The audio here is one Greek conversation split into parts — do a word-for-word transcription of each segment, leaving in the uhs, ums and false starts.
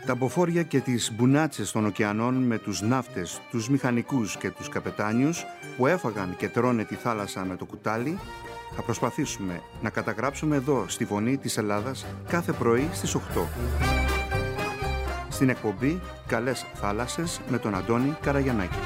Τα μποφόρια και τις μπουνάτσες των ωκεανών με τους ναύτες, τους μηχανικούς και τους καπετάνιους που έφαγαν και τρώνε τη θάλασσα με το κουτάλι, θα προσπαθήσουμε να καταγράψουμε εδώ στη Φωνή της Ελλάδας κάθε πρωί στις οκτώ. Στην εκπομπή «Καλές θάλασσες» με τον Αντώνη Καραγιαννάκη.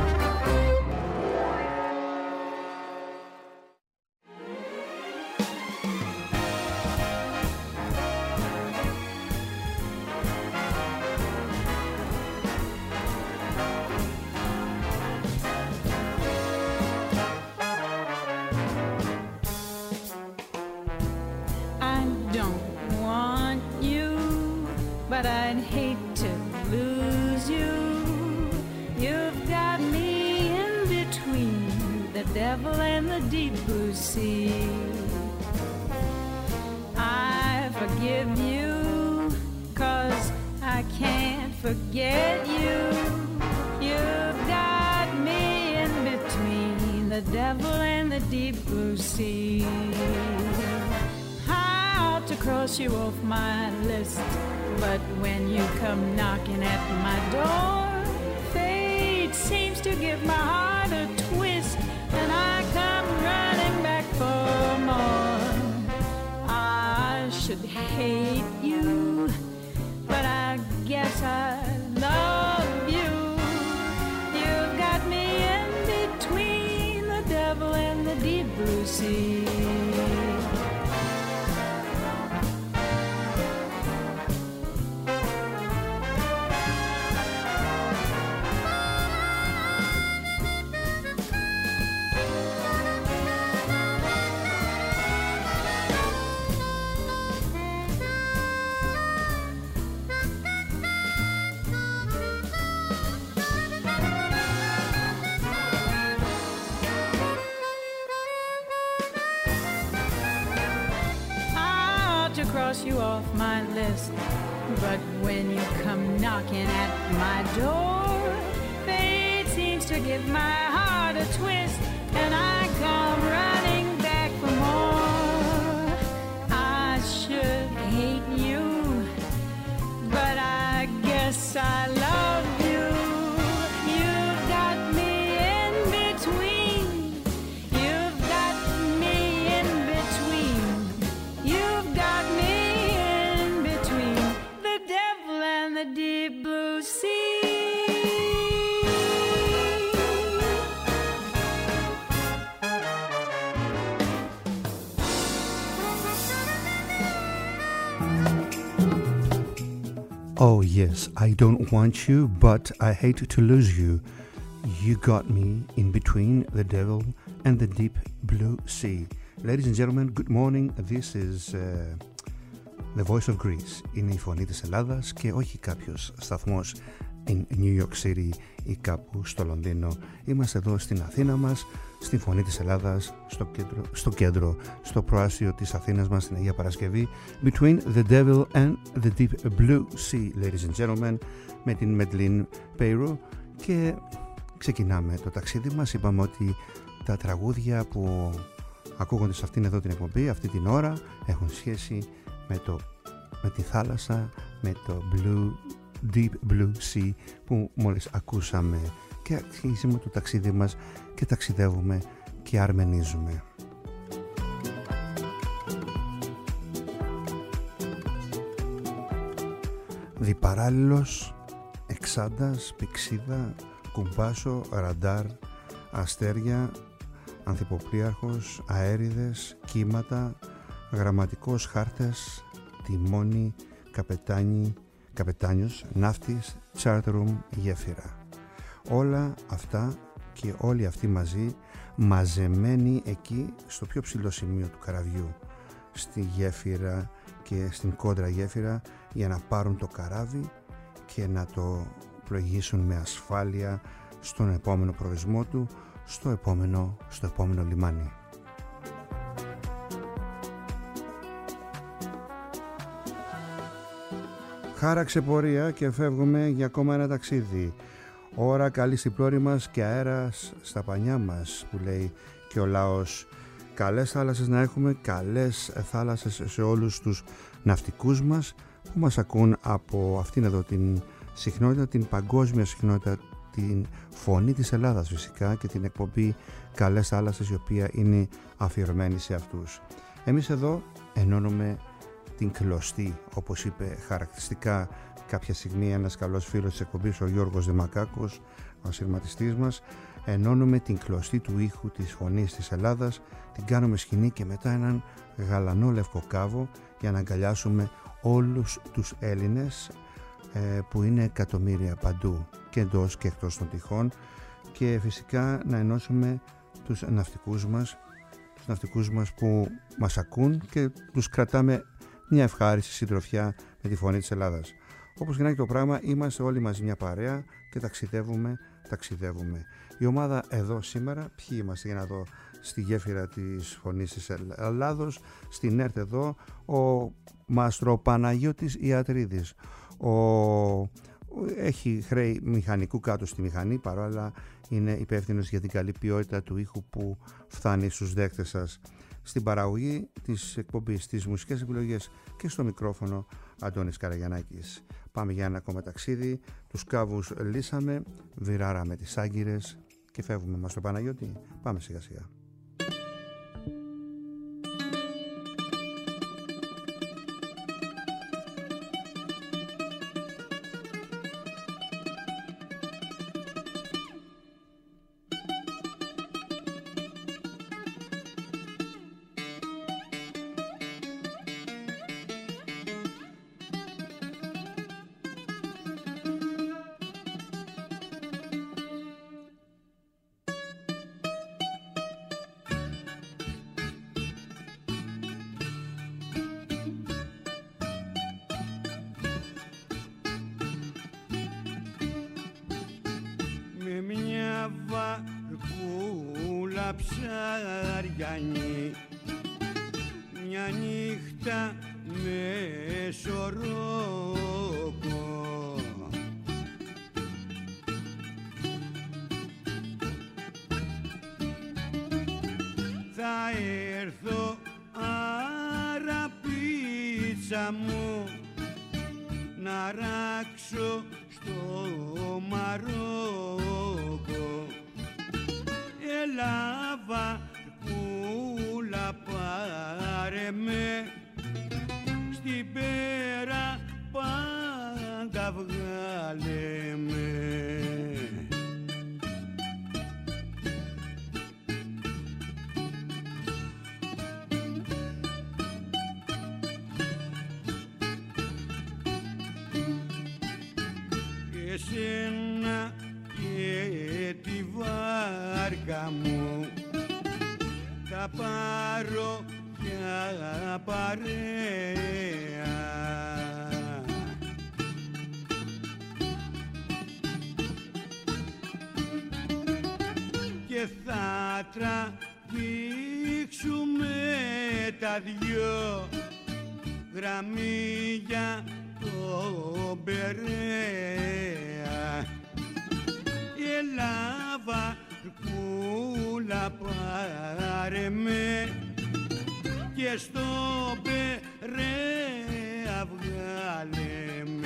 You off my list, but when you come knocking at my door, fate seems to give my heart a twist, and I come running back for more. I should hate you, but I guess I love you. You've got me in between. You've got me in between. You've got me deep blue sea. Oh yes, I don't want you, but I hate to lose you. You got me in between the devil and the deep blue sea. Ladies and gentlemen, good morning. This is uh, The Voice of Greece. Είναι η φωνή της Ελλάδας και όχι κάποιος σταθμός in New York City ή κάπου στο Λονδίνο. Είμαστε εδώ στην Αθήνα μας, στην φωνή της Ελλάδας, στο κέντρο, στο, κέντρο, στο προάσιο της Αθήνας μας, στην Αγία Παρασκευή. Between the Devil and the Deep Blue Sea, ladies and gentlemen, με την Medlin Peiro. Και ξεκινάμε το ταξίδι μας. Είπαμε ότι τα τραγούδια που ακούγονται σε αυτήν εδώ την εκπομπή, αυτή την ώρα, έχουν σχέση με, το, με τη θάλασσα, με το blue, deep blue sea που μόλις ακούσαμε, και αρχίζουμε το ταξίδι μας και ταξιδεύουμε και αρμενίζουμε. Διπαράλληλος, εξάντας, πηξίδα, κουμπάσο, ραντάρ, αστέρια, ανθυποπλίαρχος, αέριδες, κύματα, γραμματικός, χάρτες, τιμόνι, καπετάνι, καπετάνιος, ναύτης, charter-room, γέφυρα. Όλα αυτά και όλοι αυτοί μαζί, μαζεμένοι εκεί στο πιο ψηλό σημείο του καραβιού, στη γέφυρα και στην κόντρα γέφυρα, για να πάρουν το καράβι και να το πλοηγήσουν με ασφάλεια στον επόμενο προορισμό του, στο επόμενο, στο επόμενο λιμάνι. Χάραξε πορεία και φεύγουμε για ακόμα ένα ταξίδι. Ώρα καλή στην πλώρη μας και αέρας στα πανιά μας, που λέει και ο λαός. καλές θάλασσες να έχουμε, καλές θάλασσες σε όλους τους ναυτικούς μας που μας ακούν από αυτήν εδώ την συχνότητα, την παγκόσμια συχνότητα, την φωνή της Ελλάδας φυσικά και την εκπομπή Καλές Θάλασσες, η οποία είναι αφιερωμένη σε αυτούς. Εμείς εδώ ενώνουμε την κλωστή, όπως είπε χαρακτηριστικά κάποια στιγμή ένας καλός φίλος της εκπομπής, ο Γιώργος Δημακάκος, ο ασυρματιστής μας. Ενώνουμε την κλωστή του ήχου της φωνής της Ελλάδας, την κάνουμε σκηνή και μετά έναν γαλανό λευκό κάβο για να αγκαλιάσουμε όλους τους Έλληνες ε, που είναι εκατομμύρια παντού και εντός και εκτός των τυχών, και φυσικά να ενώσουμε τους ναυτικούς μας, τους ναυτικούς μας που μας ακούν και τους κρατάμε μια ευχάριστη συντροφιά με τη φωνή της Ελλάδας. Όπως και να έχει το πράγμα, είμαστε όλοι μαζί μια παρέα και ταξιδεύουμε, ταξιδεύουμε. Η ομάδα εδώ σήμερα, ποιοι είμαστε για να δω στη γέφυρα της φωνής της Ελλάδος, στην ΕΡΤ εδώ, ο Μάστρο Παναγιώτης Ιατρίδης. Ο... Έχει χρέη μηχανικού κάτω στη μηχανή, παρόλα είναι υπεύθυνος για την καλή ποιότητα του ήχου που φτάνει στους δέκτες σας. Στην παραγωγή της εκπομπής, στις μουσικές επιλογές και στο μικρόφωνο Αντώνης Καραγιαννάκης. Πάμε για ένα ακόμα ταξίδι, τους κάβους λύσαμε, βιράραμε τις άγκυρες και φεύγουμε μας στο Παναγιώτη. Πάμε σιγά σιγά. Εσένα και τη βάρκα μου θα πάρω για παρέα και θα τραβήξουμε τα δυο γραμμή για το Περαία. Έλα βαρκούλα πάρε με και στο Περαία βγάλε με.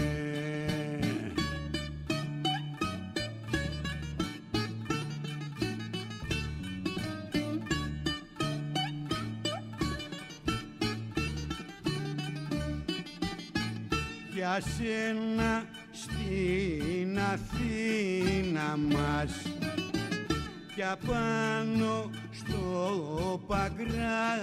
Για σένα στην Αθήνα μας κι απάνω στο Παγκράτη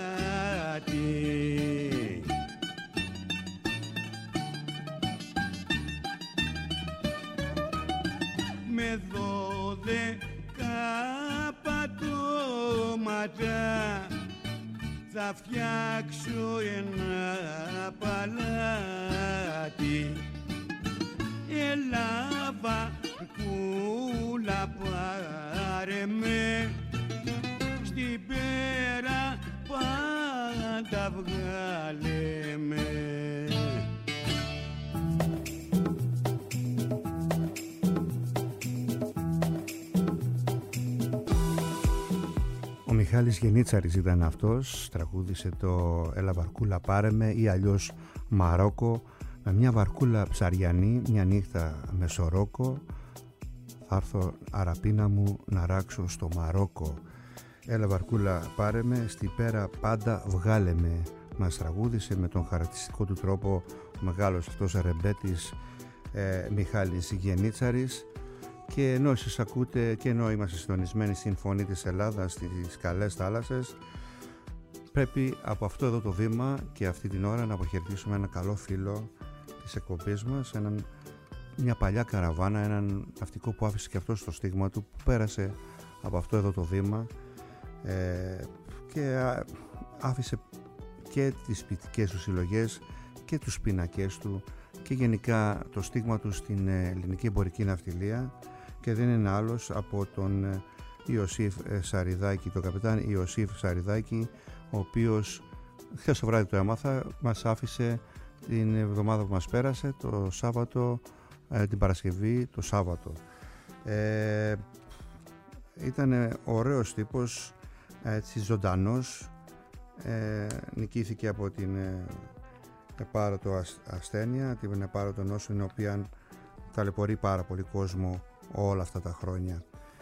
με δώδεκα πατώματα θα φτιάξω ένα παλάτι. Έλα βαρκούλα πάρε με στην πέρα πάντα βγάλε με. Μιχάλης Γενίτσαρης ήταν αυτός, τραγούδισε το «Έλα βαρκούλα πάρε με» ή αλλιώς Μαρόκο, με μια βαρκούλα ψαριανή, μια νύχτα με σορόκο, θα έρθω αραπίνα μου να ράξω στο Μαρόκο. Έλα βαρκούλα πάρε με, στη πέρα πάντα βγάλε με. Μας τραγούδισε με τον χαρακτηριστικό του τρόπο ο μεγάλος αυτός ρεμπέτης ε, Μιχάλης Γενίτσαρης. Και ενώ εσείς ακούτε και ενώ είμαστε συντονισμένοι στην φωνή της Ελλάδας στις καλές θάλασσες, πρέπει από αυτό εδώ το βήμα και αυτή την ώρα να αποχαιρετήσουμε ένα καλό φίλο της εκπομπής μας, έναν, μια παλιά καραβάνα, έναν ναυτικό που άφησε και αυτό στο στίγμα του, που πέρασε από αυτό εδώ το βήμα ε, και άφησε και τις ποιητικές του συλλογές και τους πίνακες του και γενικά το στίγμα του στην ελληνική εμπορική ναυτιλία, και δεν είναι άλλος από τον Ιωσήφ Σαριδάκη, τον καπετάν Ιωσήφ Σαριδάκη, ο οποίος χθες το βράδυ το έμαθα, μας άφησε την εβδομάδα που μας πέρασε, το Σάββατο, την Παρασκευή, το Σάββατο. Ε, ήταν ωραίος τύπος, έτσι ζωντανός, ε, νικήθηκε από την ε, επάρωτο ασθένεια, την επάρωτο νόσο, η οποία ταλαιπωρεί πάρα πολύ κόσμο όλα αυτά τα χρόνια.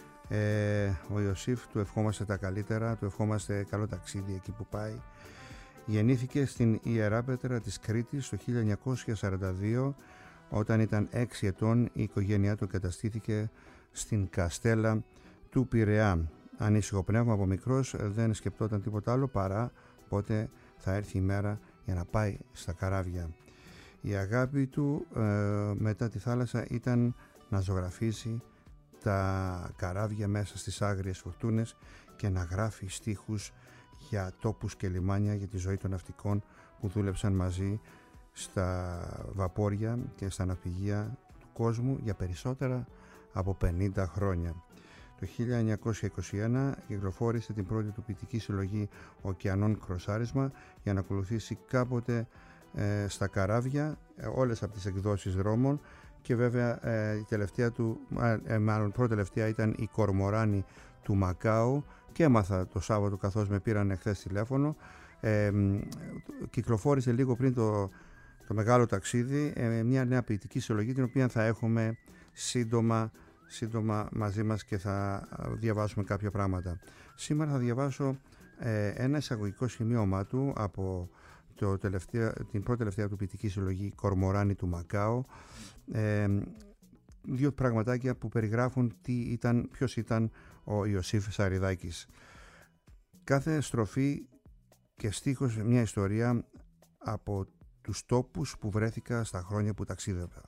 Ε, ο Ιωσήφ, του ευχόμαστε τα καλύτερα, του ευχόμαστε καλό ταξίδι εκεί που πάει. Γεννήθηκε στην Ιερά Πέτρα της Κρήτης το χίλια εννιακόσια σαράντα δύο. Όταν ήταν έξι ετών η οικογένειά του καταστήθηκε στην Καστέλα του Πειραιά. Ανήσυχο πνεύμα από μικρός, δεν σκεπτόταν τίποτα άλλο παρά πότε θα έρθει η μέρα για να πάει στα καράβια. Η αγάπη του ε, μετά τη θάλασσα ήταν να ζωγραφίζει τα καράβια μέσα στις άγριες φουρτούνες και να γράφει στίχους για τόπους και λιμάνια, για τη ζωή των ναυτικών που δούλεψαν μαζί στα βαπόρια και στα ναυπηγεία του κόσμου για περισσότερα από πενήντα χρόνια. Το χίλια εννιακόσια είκοσι ένα κυκλοφόρησε την πρώτη του ποιητική συλλογή «Ωκεανών Κροσάρισμα» για να ακολουθήσει κάποτε ε, στα καράβια ε, όλες από τις εκδόσεις δρόμων, και βέβαια ε, η τελευταία του, ε, μάλλον πρώτη τελευταία ήταν η «Κορμοράνη του Μακάου», και έμαθα το Σάββατο καθώς με πήραν εχθές τηλέφωνο. Ε, κυκλοφόρησε λίγο πριν το, το μεγάλο ταξίδι ε, μια νέα ποιητική συλλογή, την οποία θα έχουμε σύντομα, σύντομα μαζί μας και θα διαβάσουμε κάποια πράγματα. Σήμερα θα διαβάσω ε, ένα εισαγωγικό σημείωμά του από το τελευταία, την πρώτη τελευταία του ποιητική συλλογή «Κορμοράνη του Μακάου». Ε, δύο πραγματάκια που περιγράφουν τι ήταν, ποιος ήταν ο Ιωσήφ Σαριδάκης. Κάθε στροφή και στίχος μια ιστορία από τους τόπους που βρέθηκα στα χρόνια που ταξίδευα.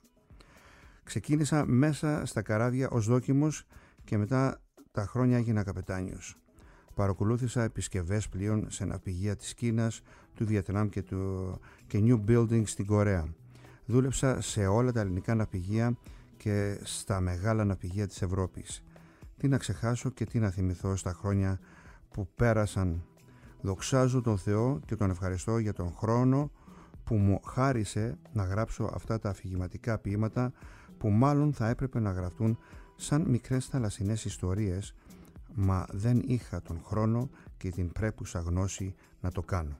Ξεκίνησα μέσα στα καράβια ως δόκιμος και μετά τα χρόνια έγινα καπετάνιος. Παρακολούθησα επισκευές πλοίων σε ναυπηγεία της Κίνας, του Βιετνάμ και, του, και New Building στην Κορέα. Δούλεψα σε όλα τα ελληνικά ναυπηγεία και στα μεγάλα ναυπηγεία της Ευρώπης. Τι να ξεχάσω και τι να θυμηθώ στα χρόνια που πέρασαν. Δοξάζω τον Θεό και τον ευχαριστώ για τον χρόνο που μου χάρισε να γράψω αυτά τα αφηγηματικά ποίηματα, που μάλλον θα έπρεπε να γραφτούν σαν μικρές θαλασσινές ιστορίες, μα δεν είχα τον χρόνο και την πρέπουσα γνώση να το κάνω.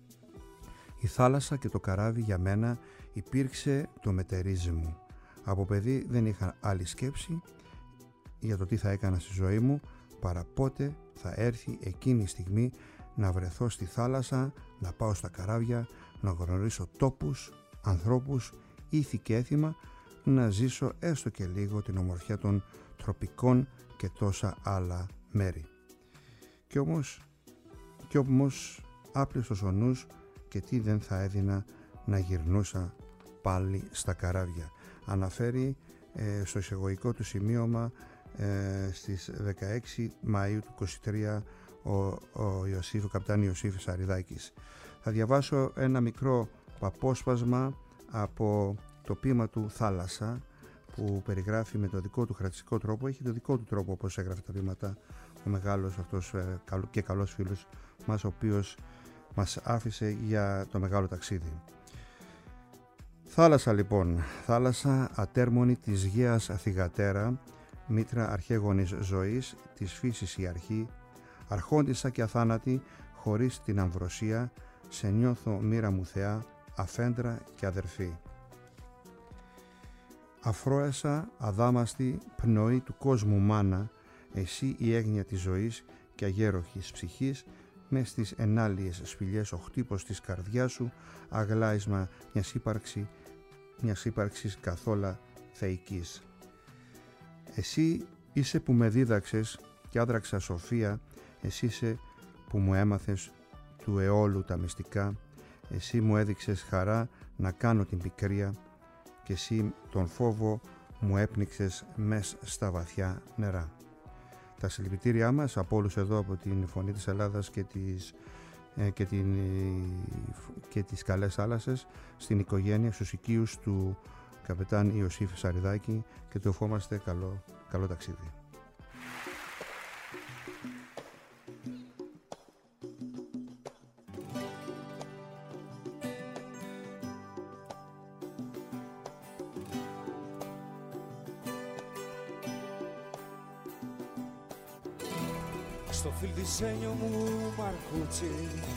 Η θάλασσα και το καράβι για μένα υπήρξε το μετερίζι μου. Από παιδί δεν είχα άλλη σκέψη για το τι θα έκανα στη ζωή μου παρά πότε θα έρθει εκείνη η στιγμή να βρεθώ στη θάλασσα, να πάω στα καράβια, να γνωρίσω τόπους, ανθρώπους, ήθη και έθιμα, να ζήσω έστω και λίγο την ομορφιά των τροπικών και τόσα άλλα μέρη. Κι όμως, κι όμως άπλιστος ο νους, και τι δεν θα έδινα να γυρνούσα πάλι στα καράβια. Αναφέρει ε, στο εισαγωγικό του σημείωμα ε, στις δεκαέξι Μαΐου του είκοσι τρία ο, ο, Ιωσήφ, ο καπετάν Ιωσήφ Σαριδάκης. Θα διαβάσω ένα μικρό απόσπασμα από το ποίημα του «Θάλασσα», που περιγράφει με το δικό του χαρακτηριστικό τρόπο. Έχει το δικό του τρόπο όπως έγραφε τα ποίηματα ο μεγάλος αυτός ε, και καλός φίλος μας, ο οποίος μας άφησε για το μεγάλο ταξίδι. Θάλασσα λοιπόν, θάλασσα ατέρμονη της γέας θυγατέρα, μήτρα αρχαίγονης ζωής, της φύσης η αρχή, Αρχόντισσα και αθάνατη, χωρίς την αμβροσία, σε νιώθω μοίρα μου θεά, αφέντρα και αδερφή. Αφρόεσα, αδάμαστη, πνοή του κόσμου μάνα, εσύ η έγνοια της ζωής και αγέροχης ψυχής, μες στις ενάλιες σπηλιές ο χτύπος της καρδιάς σου, αγλάισμα μιας ύπαρξη, μιας ύπαρξης καθόλα θεϊκής. Εσύ είσαι που με δίδαξες και άδραξα σοφία, εσύ είσαι που μου έμαθες του αιώλου τα μυστικά, εσύ μου έδειξες χαρά να κάνω την πικρία και εσύ τον φόβο μου έπνιξες μες στα βαθιά νερά. Τα συλληπιτήριά μας από όλους εδώ από την Φωνή της Ελλάδας και τις, ε, και, την, και τις Καλές Θάλασσες στην οικογένεια, στους οικείους του καπετάν Ιωσήφ Σαριδάκη και του ευχόμαστε καλό, καλό ταξίδι. Στο φιλτισένιο μου Μαρκούτσι,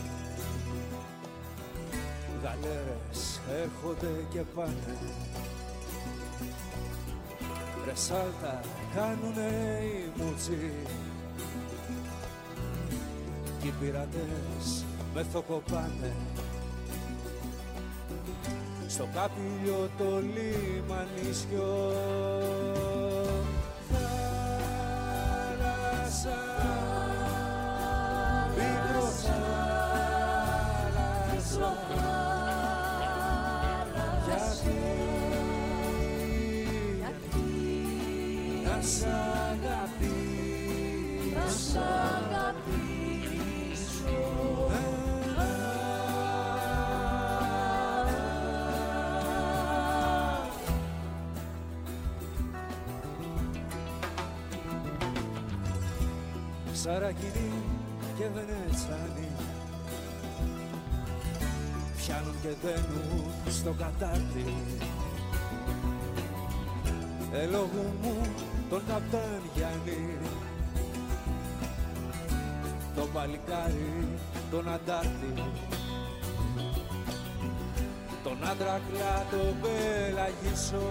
γαλέρες έρχονται και πάνε, ρεσάλτα κάνουνε οι μούτσι, κι οι πειρατές με θοκοπάνε. Στο κάπηλιο το λιμανίσιο σ' αγαπήσω. Σαρακινή και Βενετσάνη πιάνουν και δένουν στο κατάρτι, ελόγου μου τον καπτάν Γιάννη, τον παλικάρι, τον αντάρτη, τον άντρακλα, τον Πελαγίσο.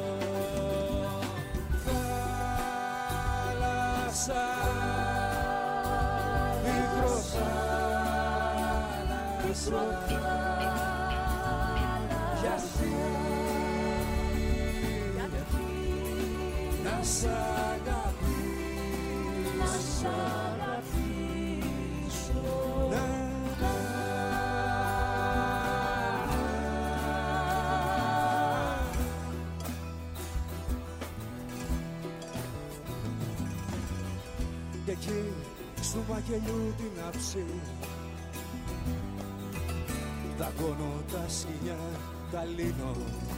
Θάλασσα, μικρό θάλασσα, να σ' αγαπήσω, να σ' αγαπήσω, να, να, και εκεί στου μακελιού την άψη δαγκώνω τα σκοινιά, τα λύνω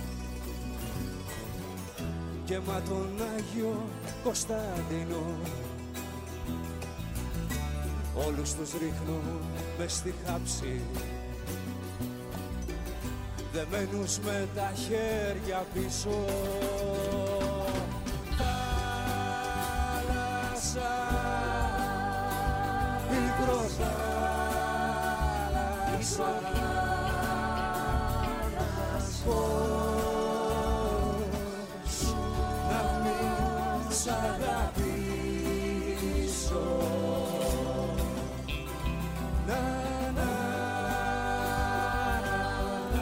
και μα τον Άγιο Κωνσταντίνο όλους τους ρίχνω μες στη χάψη, δεμένους με τα χέρια πίσω. Θάλασσα, μικρό θάλασσα, σ' αγαπήσω, να, να, να,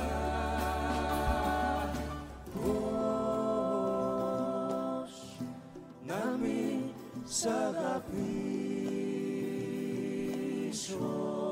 πώς να μην σ' αγαπήσω.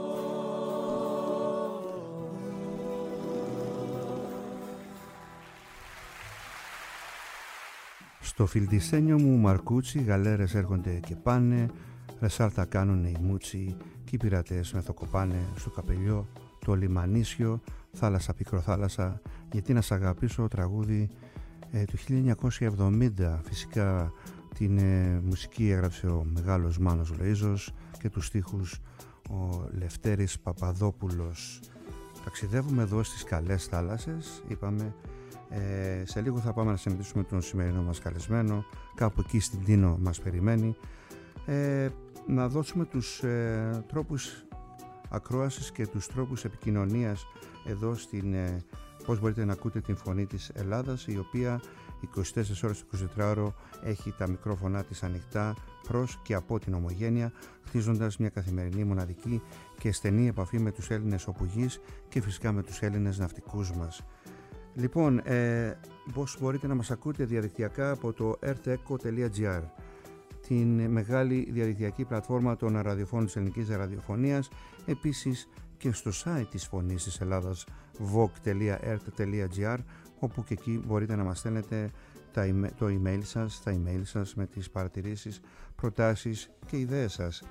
Στο φιλτισένιο μου Μαρκούτσι, γαλέρες έρχονται και πάνε, ρεσάλτα κάνουνε οι μούτσι και οι πειρατές με θοκοπάνε. Στο καπελιό το λιμανίσιο, θάλασσα πικροθάλασσα, γιατί να σ' αγαπήσω, τραγούδι ε, του χίλια εννιακόσια εβδομήντα. Φυσικά την ε, μουσική έγραψε ο μεγάλος Μάνος Λοΐζος και τους στίχους ο Λευτέρης Παπαδόπουλος. Ταξιδεύουμε εδώ στις Καλές Θάλασσες, είπαμε. Ε, σε λίγο θα πάμε να συναντήσουμε τον σημερινό μας καλεσμένο, κάπου εκεί στην Τίνο μας περιμένει. Ε, να δώσουμε τους ε, τρόπους ακρόασης και τους τρόπους επικοινωνίας εδώ στην ε, πώς μπορείτε να ακούτε την φωνή της Ελλάδας, η οποία είκοσι τέσσερις ώρες το εικοσιτετράωρο έχει τα μικρόφωνά της ανοιχτά προς και από την Ομογένεια, χτίζοντας μια καθημερινή, μοναδική και στενή επαφή με τους Έλληνες οπουδείς και φυσικά με τους Έλληνες ναυτικούς μας. Λοιπόν, ε, πώς μπορείτε να μας ακούτε διαδικτυακά από το erteco τελεία gr, την μεγάλη διαδικτυακή πλατφόρμα των ραδιοφώνων της ελληνικής ραδιοφωνίας, επίσης και στο site της Φωνής της Ελλάδας voc τελεία ert τελεία gr, όπου και εκεί μπορείτε να μας στέλνετε το email σας, τα email σας με τις παρατηρήσεις, προτάσεις και ιδέες σας.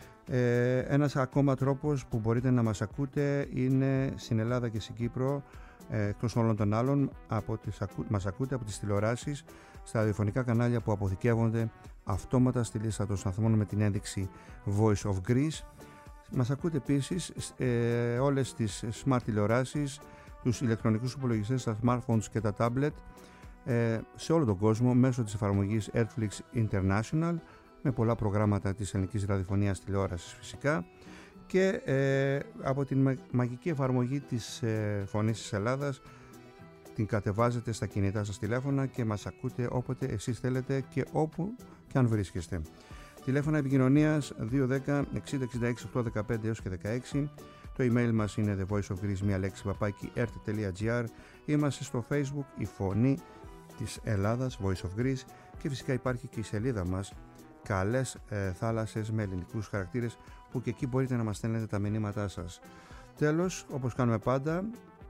Ε, ένας ακόμα τρόπος που μπορείτε να μας ακούτε είναι στην Ελλάδα και στην Κύπρο, ε, εκτός όλων των άλλων, από τις, μας ακούτε από τις τηλεοράσεις, στα ραδιοφωνικά κανάλια που αποθηκεύονται αυτόματα στη λίστα των σταθμών με την ένδειξη Voice of Greece. Μας ακούτε επίσης ε, όλες τις smart τηλεοράσεις, τους ηλεκτρονικούς υπολογιστές, τα smartphones και τα tablet ε, σε όλο τον κόσμο μέσω της εφαρμογής Airflix International, με πολλά προγράμματα της ελληνικής ραδιοφωνίας τηλεόρασης φυσικά, και ε, από την μαγική εφαρμογή της ε, Φωνής της Ελλάδας. Την κατεβάζετε στα κινητά σας τηλέφωνα και μας ακούτε όποτε εσείς θέλετε και όπου και αν βρίσκεστε. Τηλέφωνα επικοινωνίας δύο ένα μηδέν εξήντα εξήντα έξι οκτακόσια δεκαπέντε έως και δεκαέξι. Το email μας είναι the voice of Greece, μία λέξη, παπάκι ert τελεία gr. Είμαστε στο Facebook, η Φωνή της Ελλάδας, Voice of Greece, και φυσικά υπάρχει και η σελίδα μας Καλές ε, Θάλασσες με ελληνικούς χαρακτήρες, που και εκεί μπορείτε να μας στέλνετε τα μηνύματά σας. Τέλος, όπως κάνουμε πάντα,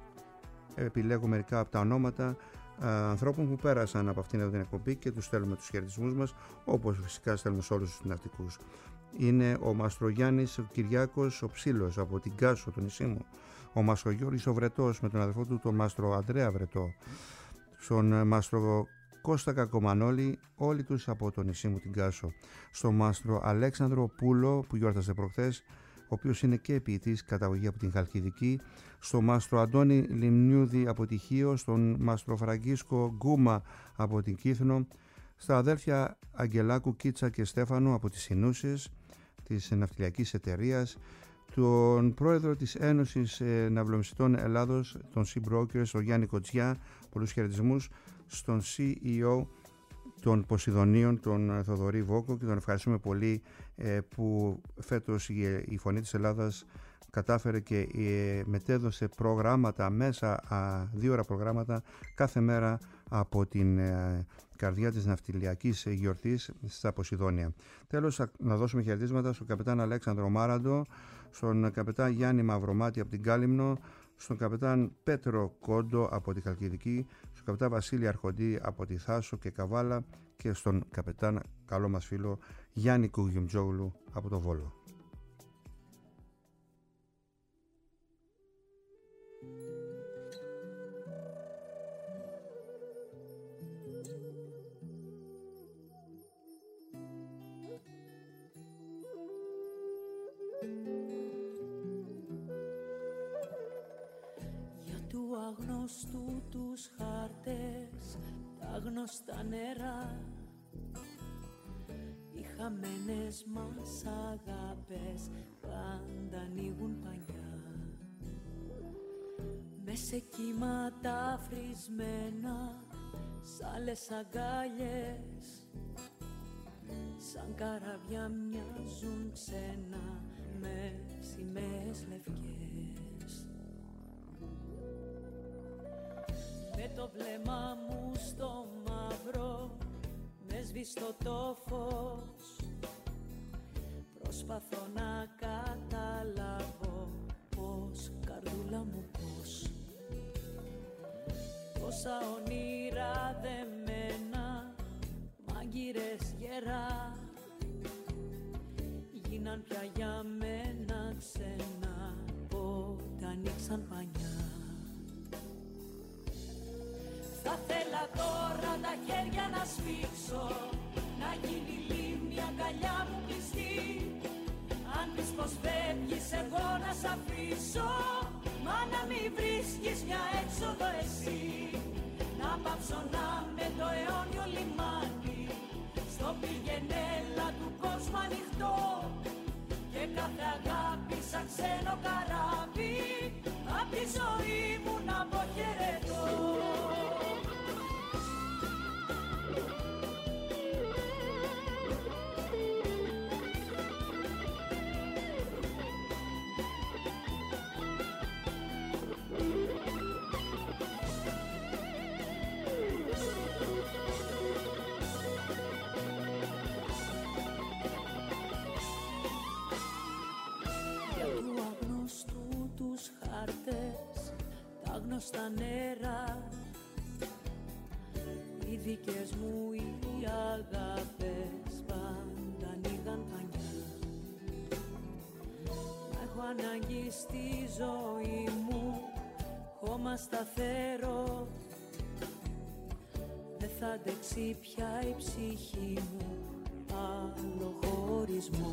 επιλέγω μερικά από τα ονόματα α, ανθρώπων που πέρασαν από αυτήν εδώ την εκπομπή και τους στέλνουμε τους χαιρετισμούς μας, όπως φυσικά στέλνουμε σε όλους τους ναυτικούς. Είναι ο Μαστρογιάννης ο Κυριάκος ο Ψήλος από την Κάσο, το νησί μου, ο Μαστρογιώρης ο Βρετός με τον αδερφό του τον Μάστρο Ανδρέα Βρετό, στον Μάστρο Κώστα Κακομανόλη, όλοι τους από το νησί μου την Κάσο, στον Μάστρο Αλέξανδρο Πούλο που γιόρτασε προχθές, ο οποίος είναι και ποιητής, καταγωγή από την Χαλκιδική, στον Μάστρο Αντώνη Λιμνιούδη από τη Χίο, στον Μάστρο Φραγκίσκο Γκούμα από την Κύθνο, στα αδέλφια Αγγελάκου Κίτσα και Στέφανο από τις Συνούσες της Ναυτιλιακής Εταιρείας, τον πρόεδρο της Ένωσης Ναυλομιστών Ελλάδος, τον Sea Brokers, τον Γιάννη Κοτσιά, πολλούς χαιρετισμούς, στον σι ι ο των Ποσειδονίων, τον Θοδωρή Βόκο, και τον ευχαριστούμε πολύ ε, που φέτος η, η Φωνή της Ελλάδας κατάφερε και ε, μετέδωσε προγράμματα μέσα, α, δύο ώρα προγράμματα κάθε μέρα από την ε, καρδιά της ναυτιλιακής γιορτής στα Ποσειδόνια. Τέλος, να δώσουμε χαιρετίσματα στον καπετάν Αλέξανδρο Μάραντο, στον καπετάν Γιάννη Μαυρομάτη από την Κάλυμνο, στον καπετάν Πέτρο Κόντο από τη Χαλκιδική, στον καπετάν Βασίλη Αρχοντή από τη Θάσο και Καβάλα, και στον καπετάν καλό μας φίλο Γιάννη Κουγιουμτζόγλου από το Βόλο. Αγνώστου τους χάρτες, τα γνωστά νερά, οι χαμένες μας αγάπες πάντα ανοίγουν πανιά. Μες σε κύματα φρισμένα, σ' άλλες αγκάλιες, σαν καραβιά μοιάζουν ξένα με σημαίες λευκές. Με το βλέμμα μου στο μαύρο, με σβηστό το φως, προσπαθώ να καταλάβω πώς, καρδούλα μου πώς. Τόσα όνειρα δεμένα, μάγκυρες γερά, γίναν πια για μένα ξένα, πότε ανοίξαν πανιά. Θα θέλα τώρα τα χέρια να σφίξω, να γίνει λίμνη αγκαλιά μου κλειστή. Αν πεις πως φεύγεις εγώ να σ' αφήσω, μα να μην βρίσκεις μια έξοδο εσύ. Να πάψω να με το αιώνιο λιμάνι, στο πηγενέλα του κόσμου ανοιχτό. κάθε αγάπη σαν ξένο καράβι, απ' τη ζωή μου να αποχαιρετώ. Τα γνωστά νερά, οι δικές μου οι αγάπες πάντα ανοίγαν πανιά. Έχω ανάγκη στη ζωή μου χώμα σταθερό, δεν θα αντέξει πια η ψυχή μου άλλο χωρισμό.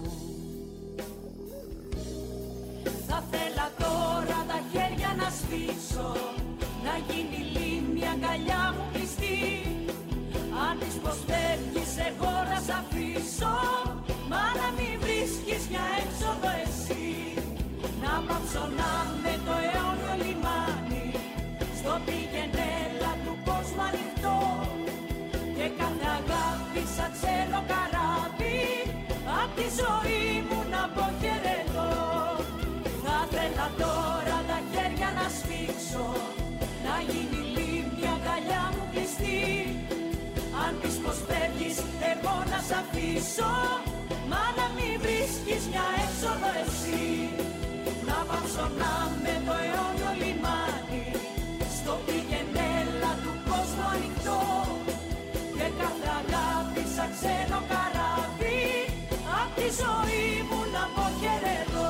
Θα θέλα τώρα τα χέρια να σφίξω, να γίνει λίμνη αγκαλιά μου κλειστή. Αν της πως φεύγεις εγώ να σ' αφήσω, μα να μην βρίσκεις μια έξοδο εσύ. Να πάψω να με το αιώνιο λιμάνι, στο πηγενέλα του κόσμου ανοιχτό, και κάθε αγάπη σαν ξένο καράβι, απ' τη ζωή μου να αποχαιρετώ. Θα θέλα τώρα τα χέρια να σφίξω, να γίνει λίμνη αγκαλιά μου κλειστή. Αν πεις πως φεύγεις εγώ να σ' αφήσω, μα να μην βρίσκεις μια έξοδο εσύ. Να πάψω να με το αιώνιο λιμάνι, στο πηγενέλα του κόσμου ανοιχτό, και κάθε αγάπη σαν ξένο καράβι, απ' τη ζωή μου να αποχαιρετώ.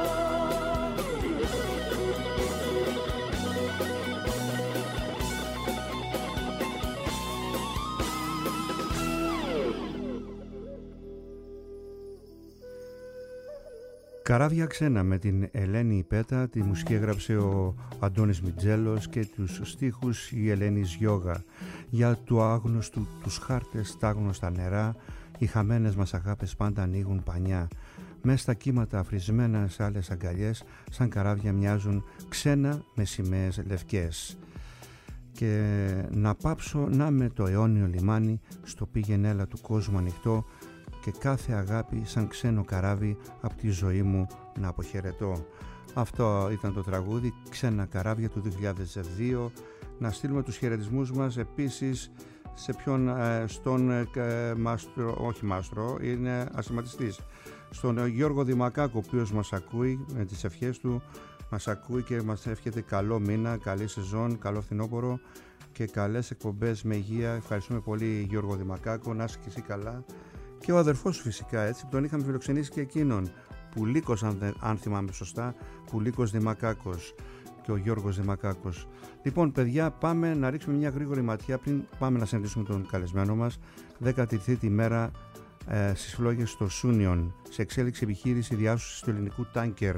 Καράβια ξένα με την Ελένη Πέτα, τη μουσική έγραψε ο Αντώνης Μιτζέλος και τους στίχους η Ελένη Γιώγα. Για του άγνωστου τους χάρτες, τα άγνωστα νερά, οι χαμένες μας αγάπες πάντα ανοίγουν πανιά. Μες στα κύματα αφρισμένα σε άλλες αγκαλιές, σαν καράβια μοιάζουν ξένα με σημαίες λευκές. Και να πάψω να με το αιώνιο λιμάνι, στο πήγαινέλα του κόσμου ανοιχτό, και κάθε αγάπη σαν ξένο καράβι από τη ζωή μου να αποχαιρετώ. Αυτό ήταν το τραγούδι «Ξένα καράβια» του δύο χιλιάδες δύο. Να στείλουμε τους χαιρετισμούς μας επίσης σε ποιον, στον ε, μάστρο, όχι μάστρο, είναι ασηματιστής, στον Γιώργο Δημακάκο, ο οποίος μας ακούει με τις ευχές του, μας ακούει και μας εύχεται καλό μήνα, καλή σεζόν, καλό φθινόπωρο και καλές εκπομπές με υγεία. Ευχαριστούμε πολύ Γιώργο Δημακάκο, να είσαι και εσύ καλά. Και ο αδερφός σου φυσικά, έτσι, τον είχαμε φιλοξενήσει και εκείνον, Πουλίκος, αν, αν θυμάμαι σωστά, Πουλίκος Δημακάκος και ο Γιώργος Δημακάκος. Λοιπόν παιδιά, πάμε να ρίξουμε μια γρήγορη ματιά πριν πάμε να συναντήσουμε τον καλεσμένο μας. δέκατη τρίτη μέρα ε, στις φλόγες στο Σούνιον, σε εξέλιξη επιχείρηση διάσωσης του ελληνικού τάνκερ.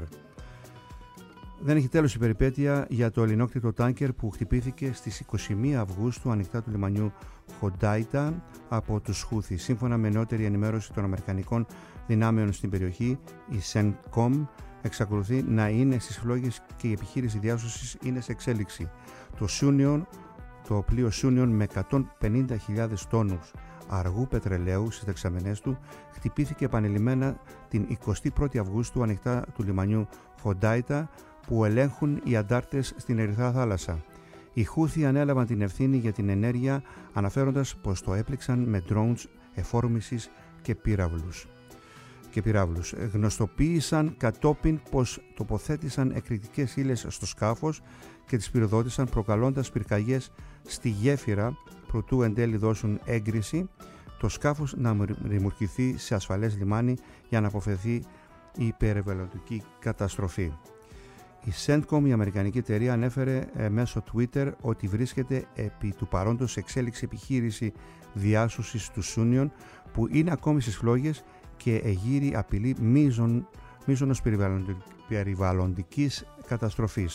Δεν έχει τέλος η περιπέτεια για το ελληνόκτητο τάνκερ που χτυπήθηκε στις είκοσι μία Αυγούστου ανοιχτά του λιμανιού Χοντάιτα από τους Χούθι. Σύμφωνα με νεότερη ενημέρωση των αμερικανικών δυνάμεων στην περιοχή, η σεντκομ εξακολουθεί να είναι στις φλόγες και η επιχείρηση διάσωσης είναι σε εξέλιξη. Το Σούνιον, το πλοίο Σούνιον με εκατόν πενήντα χιλιάδες τόνους αργού πετρελαίου στις δεξαμενές του χτυπήθηκε επανειλημμένα την εικοστή πρώτη Αυγούστου ανοιχτά του λιμανιού Χοντάιτα που ελέγχουν οι αντάρτες στην Ερυθρά Θάλασσα. Οι Χούθι ανέλαβαν την ευθύνη για την ενέργεια αναφέροντας πως το έπληξαν με drones εφόρμησης και πύραυλους. Και πυράβλους. Γνωστοποίησαν κατόπιν πως τοποθέτησαν εκρηκτικές ύλες στο σκάφος και τις πυροδότησαν προκαλώντας πυρκαγιές στη γέφυρα προτού εν τέλει δώσουν έγκριση το σκάφος να ρημουρκηθεί σε ασφαλές λιμάνι για να αποφευθεί η περιβαλλοντική καταστροφή. Η σεντκομ, η αμερικανική εταιρεία, ανέφερε ε, μέσω Twitter ότι βρίσκεται επί του παρόντος σε εξέλιξη επιχείρηση διάσωσης του Σούνιον που είναι ακόμη στις φλόγες και εγείρει απειλή μείζων, μείζωνος περιβαλλοντικής καταστροφής.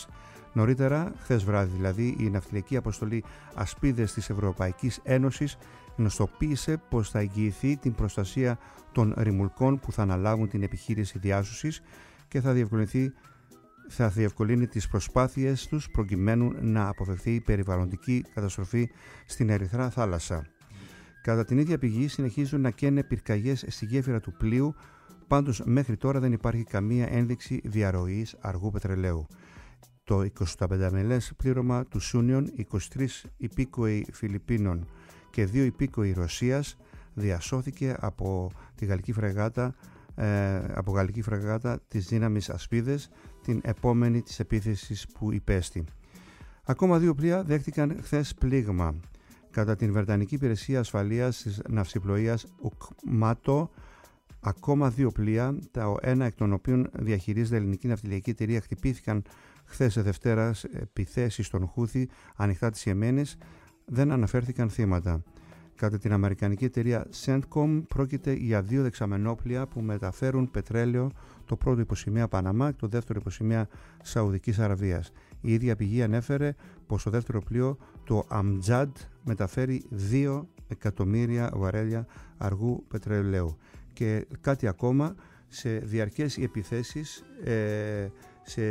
Νωρίτερα, χθες βράδυ δηλαδή, η ναυτιλιακή αποστολή Ασπίδες της Ευρωπαϊκής Ένωσης γνωστοποίησε πως θα εγγυηθεί την προστασία των ρημουλκών που θα αναλάβουν την επιχείρηση διάσωσης και θα διευκολυνθεί θα διευκολύνει τις προσπάθειες τους προκειμένου να αποφευθεί η περιβαλλοντική καταστροφή στην Ερυθρά θάλασσα. Κατά την ίδια πηγή συνεχίζουν να καίνε πυρκαγιές στη γέφυρα του πλοίου, πάντως μέχρι τώρα δεν υπάρχει καμία ένδειξη διαρροής αργού πετρελαίου. Το εικοσιπεντάμελες πλήρωμα του Σούνιον, είκοσι τρεις υπήκοοι Φιλιππίνων και δύο υπήκοοι Ρωσίας διασώθηκε από τη γαλλική φρεγάτα, ε, από γαλλική φρεγάτα της δύναμης Ασπίδες την επόμενη της επίθεσης που υπέστη. Ακόμα δύο πλοία δέχτηκαν χθες πλήγμα. Κατά την Βρετανική Υπηρεσία Ασφαλείας της Ναυσιπλοείας ΟΚΜΑΤΟ, ακόμα δύο πλοία, τα ένα εκ των οποίων διαχειρίζεται ελληνική ναυτιλιακή εταιρεία, χτυπήθηκαν χθες Δευτέρα σε επιθέσεις των Χούθι ανοιχτά της Ιεμένης, δεν αναφέρθηκαν θύματα. Κατά την αμερικανική εταιρεία CENTCOM πρόκειται για δύο δεξαμενόπλοια που μεταφέρουν πετρέλαιο, το πρώτο υποσημαία Παναμά και το δεύτερο υποσημαία Σαουδικής Αραβίας. Η ίδια πηγή ανέφερε πως το δεύτερο πλοίο, το Αμτζάντ, μεταφέρει δύο εκατομμύρια βαρέλια αργού πετρελαίου. Και κάτι ακόμα, σε διαρκές οι επιθέσεις, ε, σε,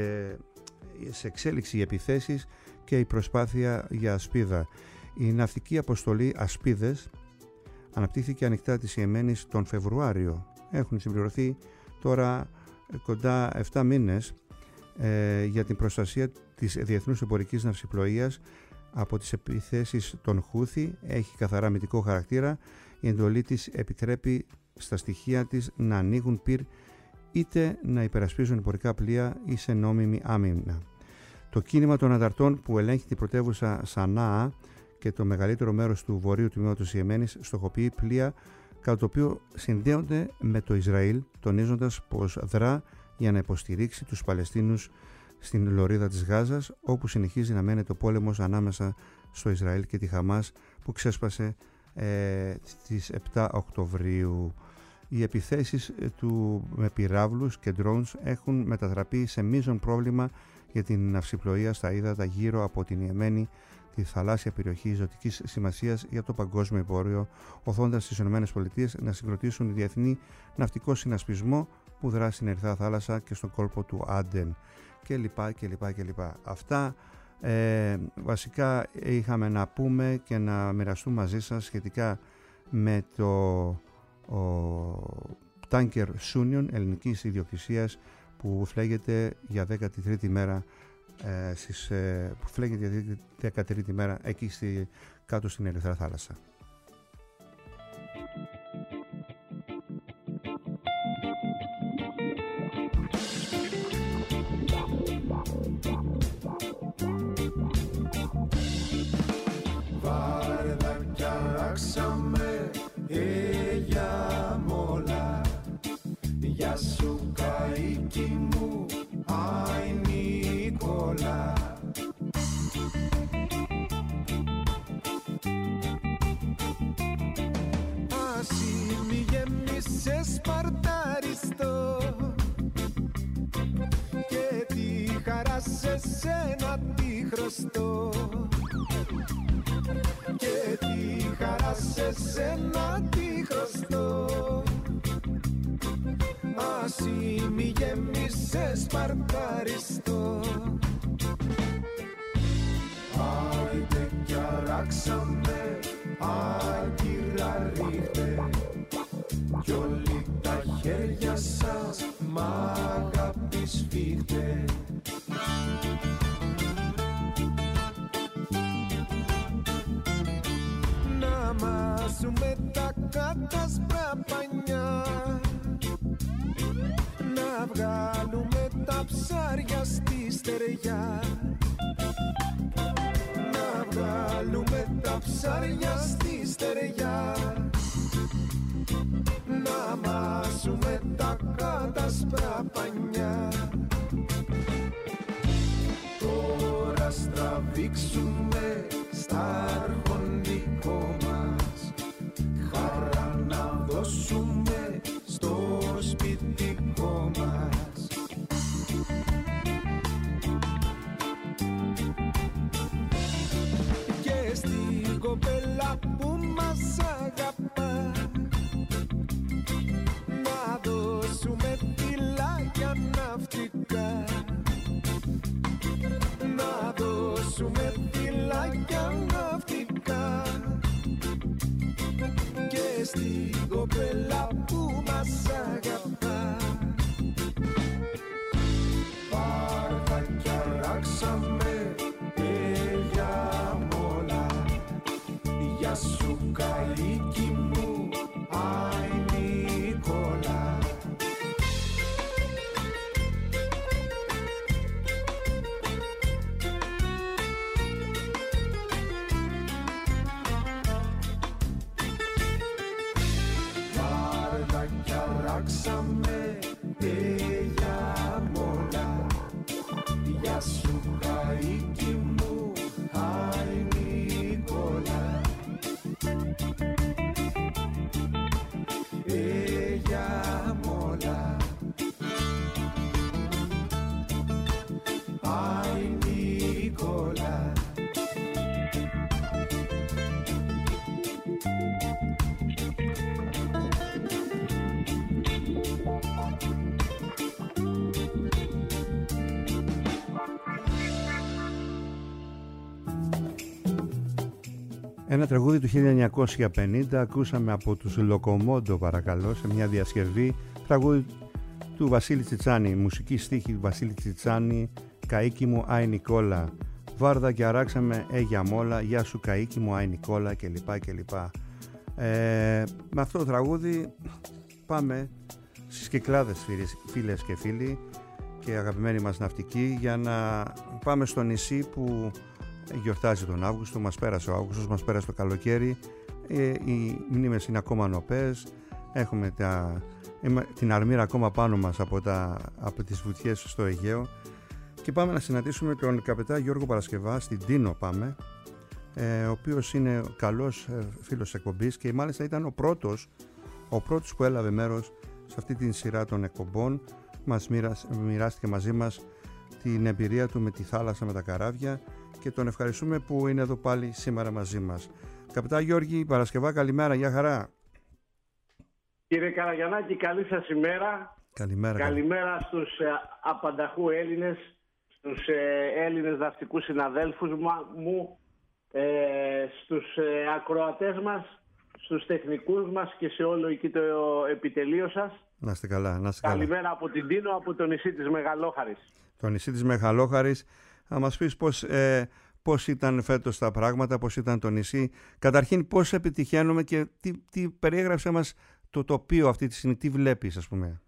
σε εξέλιξη οι επιθέσεις και η προσπάθεια για ασπίδα. Η ναυτική αποστολή Ασπίδες αναπτύχθηκε ανοιχτά της Ιεμένης τον Φεβρουάριο. Έχουν συμπληρωθεί τώρα κοντά επτά μήνες ε, για την προστασία της διεθνούς εμπορικής ναυσιπλοείας από τις επιθέσεις των Χούθι. Έχει καθαρά αμυντικό χαρακτήρα. Η εντολή της επιτρέπει στα στοιχεία της να ανοίγουν πυρ είτε να υπερασπίζουν εμπορικά πλοία ή σε νόμιμη άμυνα. Το κίνημα των ανταρτών που ελέγχει την πρωτεύουσα Σανάα και το μεγαλύτερο μέρος του βορείου τμήματος Ιεμένης στοχοποιεί πλοία κατά το οποίο συνδέονται με το Ισραήλ, τονίζοντας πως δρά για να υποστηρίξει τους Παλαιστίνους στην λωρίδα της Γάζας, όπου συνεχίζει να μένεται ο πόλεμος ανάμεσα στο Ισραήλ και τη Χαμάς που ξέσπασε ε, στις επτά Οκτωβρίου. Οι επιθέσεις του με πυράβλους και drones έχουν μετατραπεί σε μείζον πρόβλημα για την ναυσιπλοεία στα ύδατα γύρω από την Ιεμένη, τη θαλάσσια περιοχή ζωτικής σημασίας για το παγκόσμιο εμπόριο, οθώντας τις ΗΠΑ να συγκροτήσουν διεθνή ναυτικό συνασπισμό που δράσει στην Ερυθρά θάλασσα και στον κόλπο του Άντεν κλπ. κλπ, κλπ. Αυτά ε, βασικά είχαμε να πούμε και να μοιραστούμε μαζί σας σχετικά με το τάνκερ Σούνιον ελληνικής ιδιοκτησίας που φλέγεται για δέκατη τρίτη μέρα Ε, στις, ε, που φλέγεται για δέκατη τρίτη μέρα εκεί στη, κάτω στην Ερυθρά θάλασσα. Βάρδακια ράξαμε, ε, για μόλα, για σου καίκι μου, άι Νικόλα. Ασύ μη γεμίσες παρτάριστο και τη χαρά σε σένα τη χρωστώ και τη χαρά σε σένα τη χρωστώ. Ασύ μη γεμίσες παρτάριστο. Άιντε κι αράξαμε, άγκυρα ρίχτε κι όλοι τα χέρια σας μ' αγάπη σφίχτε. Να μάσουμε τα κατάσπρα πανιά, να βγάλουμε τα ψάρια στη στεριά, να βγάλουμε τα ψάρια στη στεριά, να μάσουμε τα κατάσπρα πανιά. Τώρα στραβήξουμε στα αρχοντικό μας, χαρά να δώσουμε στο σπιτικό μας. κοπέλα που μας αγαπά. Να δώσουμε φυλάκια ναυτικά, να δώσουμε φυλάκια ναυτικά και στην κοπέλα που μας αγαπά. Πάρτα κι αράξαμε τέλεια μόλα, γεια σου καίκι μου, άι Νικόλα. Πάρτα κι αράξαμε τέλεια μόλα, γεια σου καίκι μου, άι Νικόλα. Τέλεια μόλα, άι Νικόλα. Ένα τραγούδι του χίλια εννιακόσια πενήντα ακούσαμε από τους Λοκομόντο, παρακαλώ, σε μια διασκευή, τραγούδι του Βασίλη Τσιτσάνη, μουσική στίχη του Βασίλη Τσιτσάνη, καίκι μου άι Νικόλα, βάρδα και αράξαμε έγια μόλα, γεια σου καίκι μου άι Νικόλα κλπ. κλπ. Ε, με αυτό το τραγούδι πάμε στις Κυκλάδες, φίλες και φίλοι και αγαπημένοι μας ναυτικοί, για να πάμε στο νησί που γιορτάζει τον Αύγουστο. Μας πέρασε ο Αύγουστος, μας πέρασε το καλοκαίρι, ε, οι μνήμες είναι ακόμα νοπές, έχουμε τα, την αρμύρα ακόμα πάνω μας από, τα, από τις βουτιές στο Αιγαίο και πάμε να συναντήσουμε τον καπετά Γιώργο Παρασκευά, στην Τίνο πάμε, ε, ο οποίος είναι καλός ε, φίλος εκπομπής και μάλιστα ήταν ο πρώτος, ο πρώτος που έλαβε μέρος σε αυτή την σειρά των εκπομπών. Μας μοιρασ, μοιράστηκε μαζί μας την εμπειρία του με τη θάλασσα, με τα καράβια και τον ευχαριστούμε που είναι εδώ πάλι σήμερα μαζί μας. Καπετά Γιώργη Παρασκευά, καλημέρα, γεια χαρά. Κύριε Καραγιαννάκη, καλή σας ημέρα. Καλημέρα. Καλημέρα στους ε, απανταχού Έλληνες, στους ε, Έλληνες ναυτικούς συναδέλφους μου, ε, στους ε, ακροατές μας, στους τεχνικούς μας και σε όλο εκεί το επιτελείο σας. Να είστε καλά, να είστε καλά. Καλημέρα από την Τίνο, από το νησί της Μεγαλόχαρης. Το νησί της Μεγαλόχαρης. Θα μας πεις πώς, ε, πώς ήταν φέτος τα πράγματα, πώς ήταν το νησί. Καταρχήν πώς επιτυχαίνουμε και τι, τι περιέγραψε μας το τοπίο αυτή τη στιγμή, τι βλέπεις ας πούμε.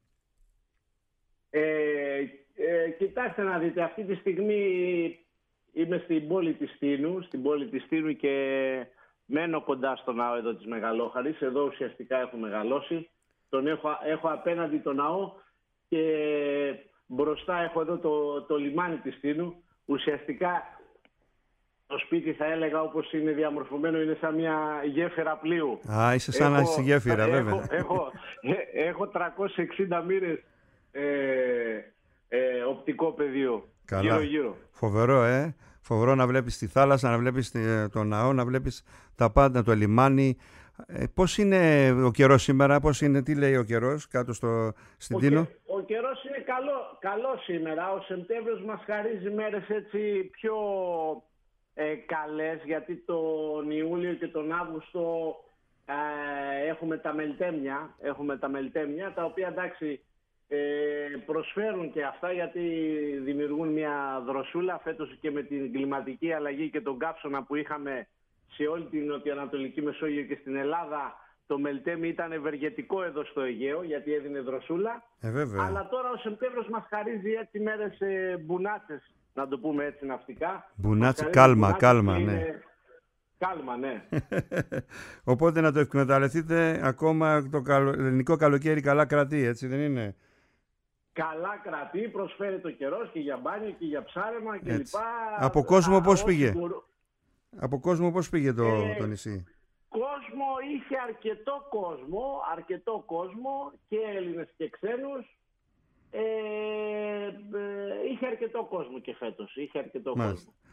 Ε, ε, κοιτάξτε να δείτε, αυτή τη στιγμή είμαι στην πόλη της Τίνου, στην πόλη της Τίνου και μένω κοντά στο ναό εδώ της Μεγαλόχαρης. Εδώ ουσιαστικά έχω μεγαλώσει. Τον έχω, έχω απέναντι το ναό και μπροστά έχω εδώ το, το λιμάνι της Τίνου. Ουσιαστικά το σπίτι, θα έλεγα, όπως είναι διαμορφωμένο, είναι σαν μια γέφυρα πλοίου. Α, είσαι σαν να είσαι γέφυρα, έχω, βέβαια. Έχω, έχω τριακόσιες εξήντα μοίρες ε, ε, οπτικό πεδίο. Καλά. Γύρω-γύρω. Φοβερό, ε. Φοβερό να βλέπεις τη θάλασσα, να βλέπεις το ναό, να βλέπεις τα πάντα, το λιμάνι. Ε, πώς είναι ο καιρός σήμερα, πώς είναι, τι λέει ο καιρός κάτω στο, στην ο Τίνο. Και, ο καιρός είναι καλό, καλό σήμερα. Ο Σεπτέμβριος μας χαρίζει μέρες έτσι πιο ε, καλές, γιατί τον Ιούλιο και τον Αύγουστο ε, έχουμε τα μελτέμια, έχουμε τα μελτέμια, τα οποία εντάξει ε, προσφέρουν και αυτά, γιατί δημιουργούν μια δροσούλα. Φέτος και με την κλιματική αλλαγή και τον κάψωνα που είχαμε σε όλη την νοτιοανατολική Μεσόγειο και στην Ελλάδα, το μελτέμι ήταν ευεργετικό εδώ στο Αιγαίο, γιατί έδινε δροσούλα. Ε, βέβαια. Αλλά τώρα ο Σεπτέμβριος μας χαρίζει έτσι μέρες ε, μπουνάτσες, να το πούμε έτσι ναυτικά. Μπουνάτσε, κάλμα, κάλμα, ναι. Είναι... Κάλμα, ναι. Οπότε να το εκμεταλλευτείτε, ακόμα το καλο... ελληνικό καλοκαίρι καλά κρατεί, έτσι δεν είναι. Καλά κρατεί, προσφέρει το καιρός και για μπάνιο και για ψάρεμα κλπ. Από κόσμο πώς πήγε. Μπορούν... Από κόσμο πώς πήγε το, ε, το νησί. Κόσμο, είχε αρκετό κόσμο, αρκετό κόσμο και Έλληνες και ξένους. Ε, ε, είχε αρκετό κόσμο και φέτος, είχε αρκετό Μάλιστα. κόσμο.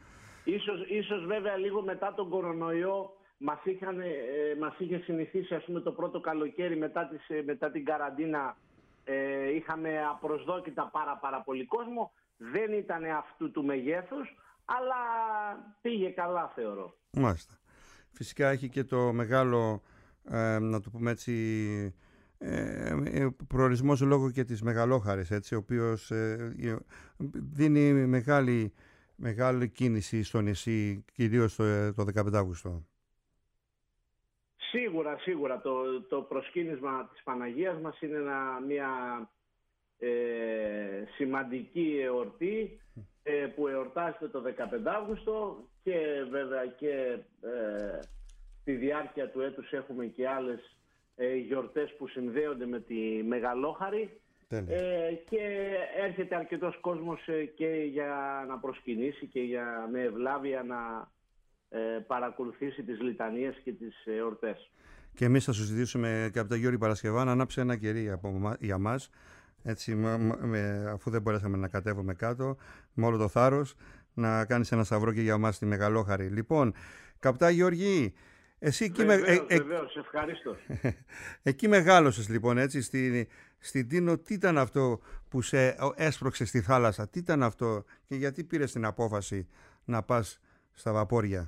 Ίσως, ίσως βέβαια λίγο μετά τον κορονοϊό μας, είχαν, ε, μας είχε συνηθίσει, ας πούμε, το πρώτο καλοκαίρι μετά, τις, μετά την καραντίνα, ε, είχαμε απροσδόκητα πάρα πάρα πολύ κόσμο. Δεν ήταν αυτού του μεγέθους, αλλά πήγε καλά, θεωρώ. Μάλιστα. Φυσικά έχει και το μεγάλο, ε, να το πούμε έτσι, ε, προορισμός λόγω και της Μεγαλόχαρης, έτσι, ο οποίος ε, δίνει μεγάλη, μεγάλη κίνηση στο νησί, κυρίως το, το δεκαπέντε Αυγούστου. Σίγουρα, σίγουρα. Το, το προσκύνησμα της Παναγίας μας είναι ένα, μια ε, σημαντική εορτή ε, που εορτάζεται το δεκαπέντε Αυγούστου και βέβαια και ε, στη διάρκεια του έτους έχουμε και άλλες ε, γιορτές που συνδέονται με τη Μεγαλόχαρη ε, και έρχεται αρκετός κόσμος ε, και για να προσκυνήσει και για με ευλάβεια να ε, παρακολουθήσει τις λιτανίες και τις εορτές. Και εμείς θα σου ζητήσουμε, καπετάν Γιώργη Παρασκευά, να ανάψει ένα κερί από, για μας, έτσι, με, αφού δεν μπορέσαμε να κατέβουμε κάτω, με όλο το θάρρος, να κάνεις ένα σταυρό και για μας τη Μεγαλόχαρη. Λοιπόν, καπετάν Γιώργη, εσύ εκεί... Βεβαίως, με, ε, βεβαίως, ευχαριστώ. Εκεί μεγάλωσες λοιπόν, έτσι, στην, στην Τίνο. Τι ήταν αυτό που σε έσπρωξε στη θάλασσα, τι ήταν αυτό και γιατί πήρες την απόφαση να πας στα βαπόρια?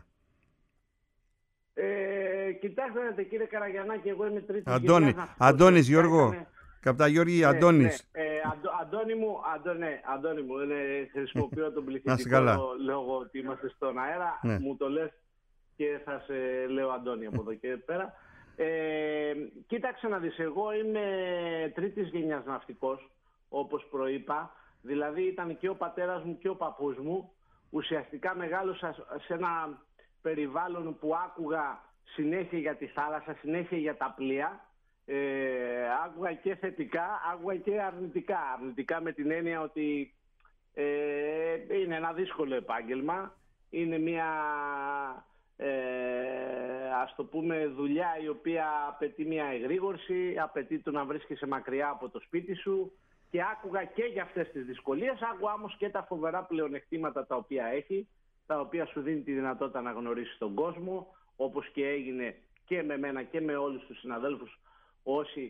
Ε, κοιτάξτε, κύριε Καραγιαννάκη, εγώ είμαι τρίτη Αντώνη, γενιάς. Αντώνης Γιώργο, έκανε... καπετάν Γιώργη, ναι, Αντώνης. Ναι, ε, Αντώ, Αντώνη μου, Αντώ, ναι, Αντώνη μου, είναι, χρησιμοποιώ τον πληθυντικό λόγο ότι είμαστε στον αέρα, ναι. Μου το λες και θα σε λέω Αντώνη από εδώ και πέρα. Ε, κοίταξε να δεις, εγώ είμαι τρίτης γενιάς ναυτικός, όπως προείπα, δηλαδή ήταν και ο πατέρας μου και ο παππούς μου. Ουσιαστικά μεγάλωσα σε ένα περιβάλλον που άκουγα συνέχεια για τη θάλασσα, συνέχεια για τα πλοία. Ε, άκουγα και θετικά, άκουγα και αρνητικά. Αρνητικά με την έννοια ότι ε, είναι ένα δύσκολο επάγγελμα. Είναι μια, ε, ας το πούμε, δουλειά η οποία απαιτεί μια εγρήγορση, απαιτεί το να βρίσκεσαι μακριά από το σπίτι σου. Και άκουγα και για αυτές τις δυσκολίες, άκουγα όμως και τα φοβερά πλεονεκτήματα τα οποία έχει, τα οποία σου δίνει τη δυνατότητα να γνωρίσεις τον κόσμο, όπως και έγινε και με μένα και με όλους τους συναδέλφους όσοι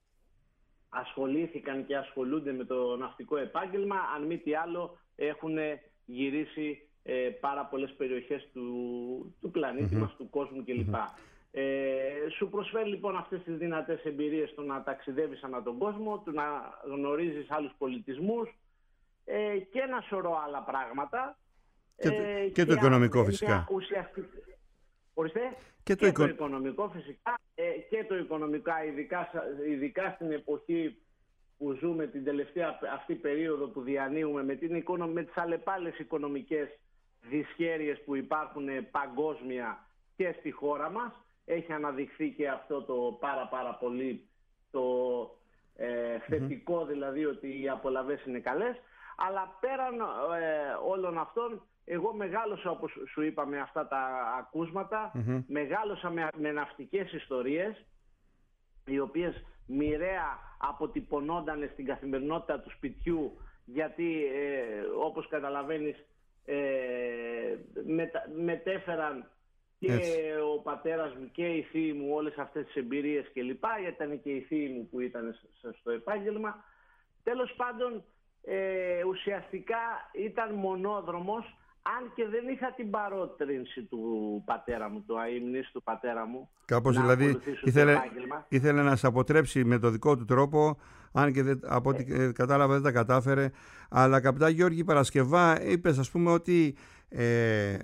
ασχολήθηκαν και ασχολούνται με το ναυτικό επάγγελμα. Αν μη τι άλλο, έχουν γυρίσει ε, πάρα πολλές περιοχές του, του πλανήτη mm-hmm. μας, του κόσμου κλπ. Mm-hmm. Ε, σου προσφέρει λοιπόν αυτές τις δυνατές εμπειρίες του να ταξιδεύεις ανά τον κόσμο, του να γνωρίζεις άλλους πολιτισμούς ε, και ένα σωρό άλλα πράγματα. Και, ε, και, και το οικονομικό μια, φυσικά. Ουσιαστικά, ορίστε, και, το, και οικο... το οικονομικό φυσικά ε, και το οικονομικά, ειδικά, ειδικά στην εποχή που ζούμε, την τελευταία αυτή περίοδο που διανύουμε με, την οικονομ... με τις αλλεπάλλες οικονομικές δυσχέρειες που υπάρχουν παγκόσμια και στη χώρα μας. Έχει αναδειχθεί και αυτό το πάρα πάρα πολύ το ε, θετικό, mm-hmm. δηλαδή ότι οι απολαβές είναι καλές. Αλλά πέραν ε, όλων αυτών, εγώ μεγάλωσα, όπως σου είπα, με αυτά τα ακούσματα, mm-hmm. μεγάλωσα με, με ναυτικές ιστορίες, οι οποίες μοιραία αποτυπωνόνταν στην καθημερινότητα του σπιτιού, γιατί ε, όπως καταλαβαίνεις ε, μετα, μετέφεραν και έτσι. Ο πατέρας μου και η θείοι μου όλες αυτές τις εμπειρίες και λοιπά, γιατί ήταν και η θείοι μου που ήταν στο επάγγελμα. Τέλος πάντων, ε, ουσιαστικά ήταν μονόδρομος, αν και δεν είχα την παρότρινση του πατέρα μου, του αείμνης του πατέρα μου. Κάπως δηλαδή ήθελε, ήθελε να σε αποτρέψει με το δικό του τρόπο, αν και δεν, από ό,τι ε. κατάλαβα δεν τα κατάφερε. Αλλά καπετάν Γιώργη Παρασκευά, είπες ας πούμε ότι ε,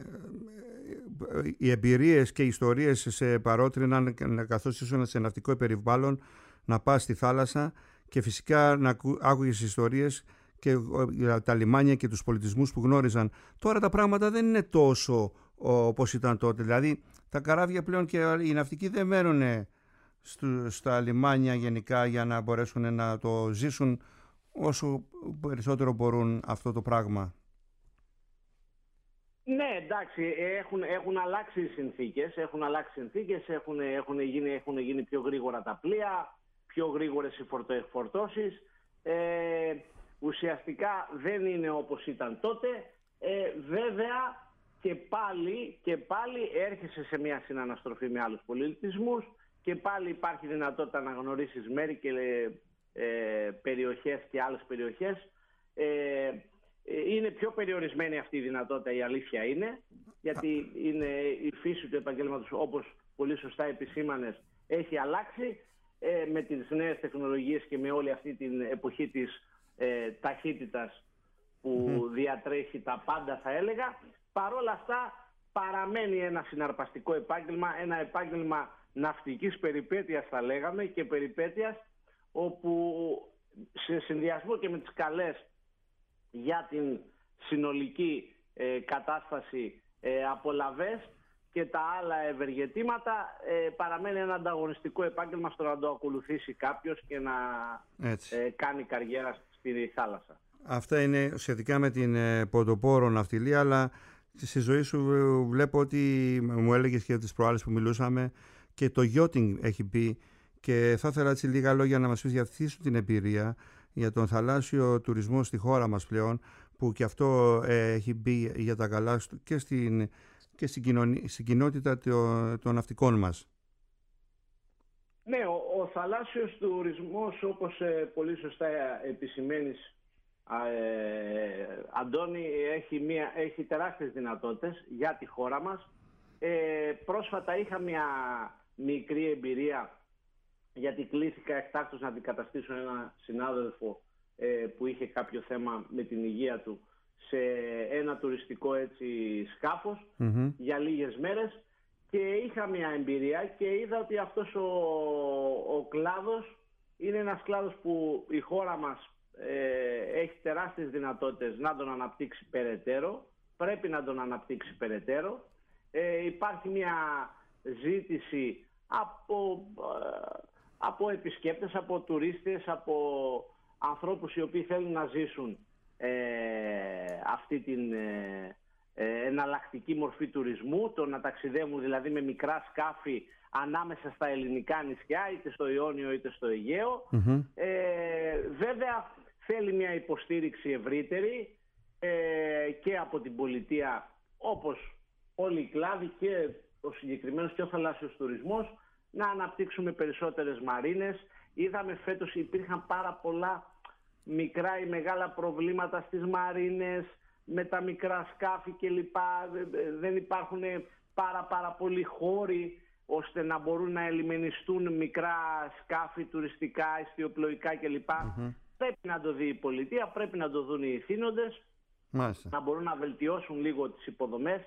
οι εμπειρίες και οι ιστορίες σε παρότριναν καθώς ήσουν σε ναυτικό περιβάλλον να πας στη θάλασσα και φυσικά να άκουγες ιστορίες και τα λιμάνια και τους πολιτισμούς που γνώριζαν. Τώρα τα πράγματα δεν είναι τόσο όπως ήταν τότε. Δηλαδή τα καράβια πλέον και οι ναυτικοί δεν μένουν στα λιμάνια γενικά για να μπορέσουν να το ζήσουν όσο περισσότερο μπορούν αυτό το πράγμα. Ναι, εντάξει, έχουν, έχουν αλλάξει οι συνθήκες, έχουν αλλάξει συνθήκες, έχουν, έχουν, γίνει, έχουν γίνει πιο γρήγορα τα πλοία, πιο γρήγορες οι φορτώσεις. Ε, ουσιαστικά δεν είναι όπως ήταν τότε. Ε, βέβαια, και πάλι, και πάλι έρχεσαι σε μια συναναστροφή με άλλους πολιτισμούς και πάλι υπάρχει δυνατότητα να γνωρίσεις μέρη και ε, περιοχές και άλλες περιοχές. Ε, είναι πιο περιορισμένη αυτή η δυνατότητα, η αλήθεια είναι, γιατί είναι η φύση του επαγγέλματος, όπως πολύ σωστά επισήμανες, έχει αλλάξει ε, με τις νέες τεχνολογίες και με όλη αυτή την εποχή της ε, ταχύτητας που mm-hmm. διατρέχει τα πάντα, θα έλεγα. Παρ' όλα αυτά παραμένει ένα συναρπαστικό επάγγελμα, ένα επάγγελμα ναυτικής περιπέτειας θα λέγαμε και περιπέτειας, όπου σε συνδυασμό και με τις καλές για την συνολική ε, κατάσταση ε, απολαβές και τα άλλα ευεργετήματα, ε, παραμένει ένα ανταγωνιστικό επάγγελμα στο να το ακολουθήσει κάποιος και να ε, κάνει καριέρα στη θάλασσα. Αυτά είναι σχετικά με την ε, ποντοπόρο ναυτιλία, αλλά στη ζωή σου βλέπω ότι μου έλεγες και τις προάλλες που μιλούσαμε και το yachting έχει πει, και θα ήθελα έτσι λίγα λόγια να μας πεις για αυτή σου την εμπειρία για τον θαλάσσιο τουρισμό στη χώρα μας πλέον, που και αυτό ε, έχει μπει για τα καλά και στην, και στην, κοινωνία, στην κοινότητα των, των ναυτικών μας. Ναι, ο, ο θαλάσσιος τουρισμός, όπως ε, πολύ σωστά επισημαίνεις, ε, Αντώνη, έχει, μια, έχει τεράστιες δυνατότητες για τη χώρα μας. Ε, πρόσφατα είχα μια μικρή εμπειρία, γιατί κλήθηκα εκτάκτως να αντικαταστήσω ένα συνάδελφο ε, που είχε κάποιο θέμα με την υγεία του σε ένα τουριστικό έτσι σκάφος mm-hmm. για λίγες μέρες, και είχα μια εμπειρία και είδα ότι αυτός ο, ο κλάδος είναι ένας κλάδος που η χώρα μας ε, έχει τεράστιες δυνατότητες να τον αναπτύξει περαιτέρω, πρέπει να τον αναπτύξει περαιτέρω. Ε, υπάρχει μια ζήτηση από... Ε, από επισκέπτες, από τουρίστες, από ανθρώπους οι οποίοι θέλουν να ζήσουν ε, αυτή την ε, ε, εναλλακτική μορφή τουρισμού, το να ταξιδεύουν δηλαδή με μικρά σκάφη ανάμεσα στα ελληνικά νησιά, είτε στο Ιόνιο είτε στο Αιγαίο. Mm-hmm. Ε, βέβαια θέλει μια υποστήριξη ευρύτερη ε, και από την πολιτεία, όπως όλοι οι κλάδοι και ο συγκεκριμένος και ο θαλάσσιος τουρισμός, να αναπτύξουμε περισσότερες μαρίνες. Είδαμε φέτος υπήρχαν πάρα πολλά μικρά ή μεγάλα προβλήματα στις μαρίνες με τα μικρά σκάφη κλπ. Δεν υπάρχουν πάρα πάρα πολλοί χώροι ώστε να μπορούν να ελιμενιστούν μικρά σκάφη τουριστικά, εστιοπλοϊκά κλπ. Mm-hmm. Πρέπει να το δει η πολιτεία, πρέπει να το δουν οι ηθήνοντες, να μπορούν να βελτιώσουν λίγο τις υποδομές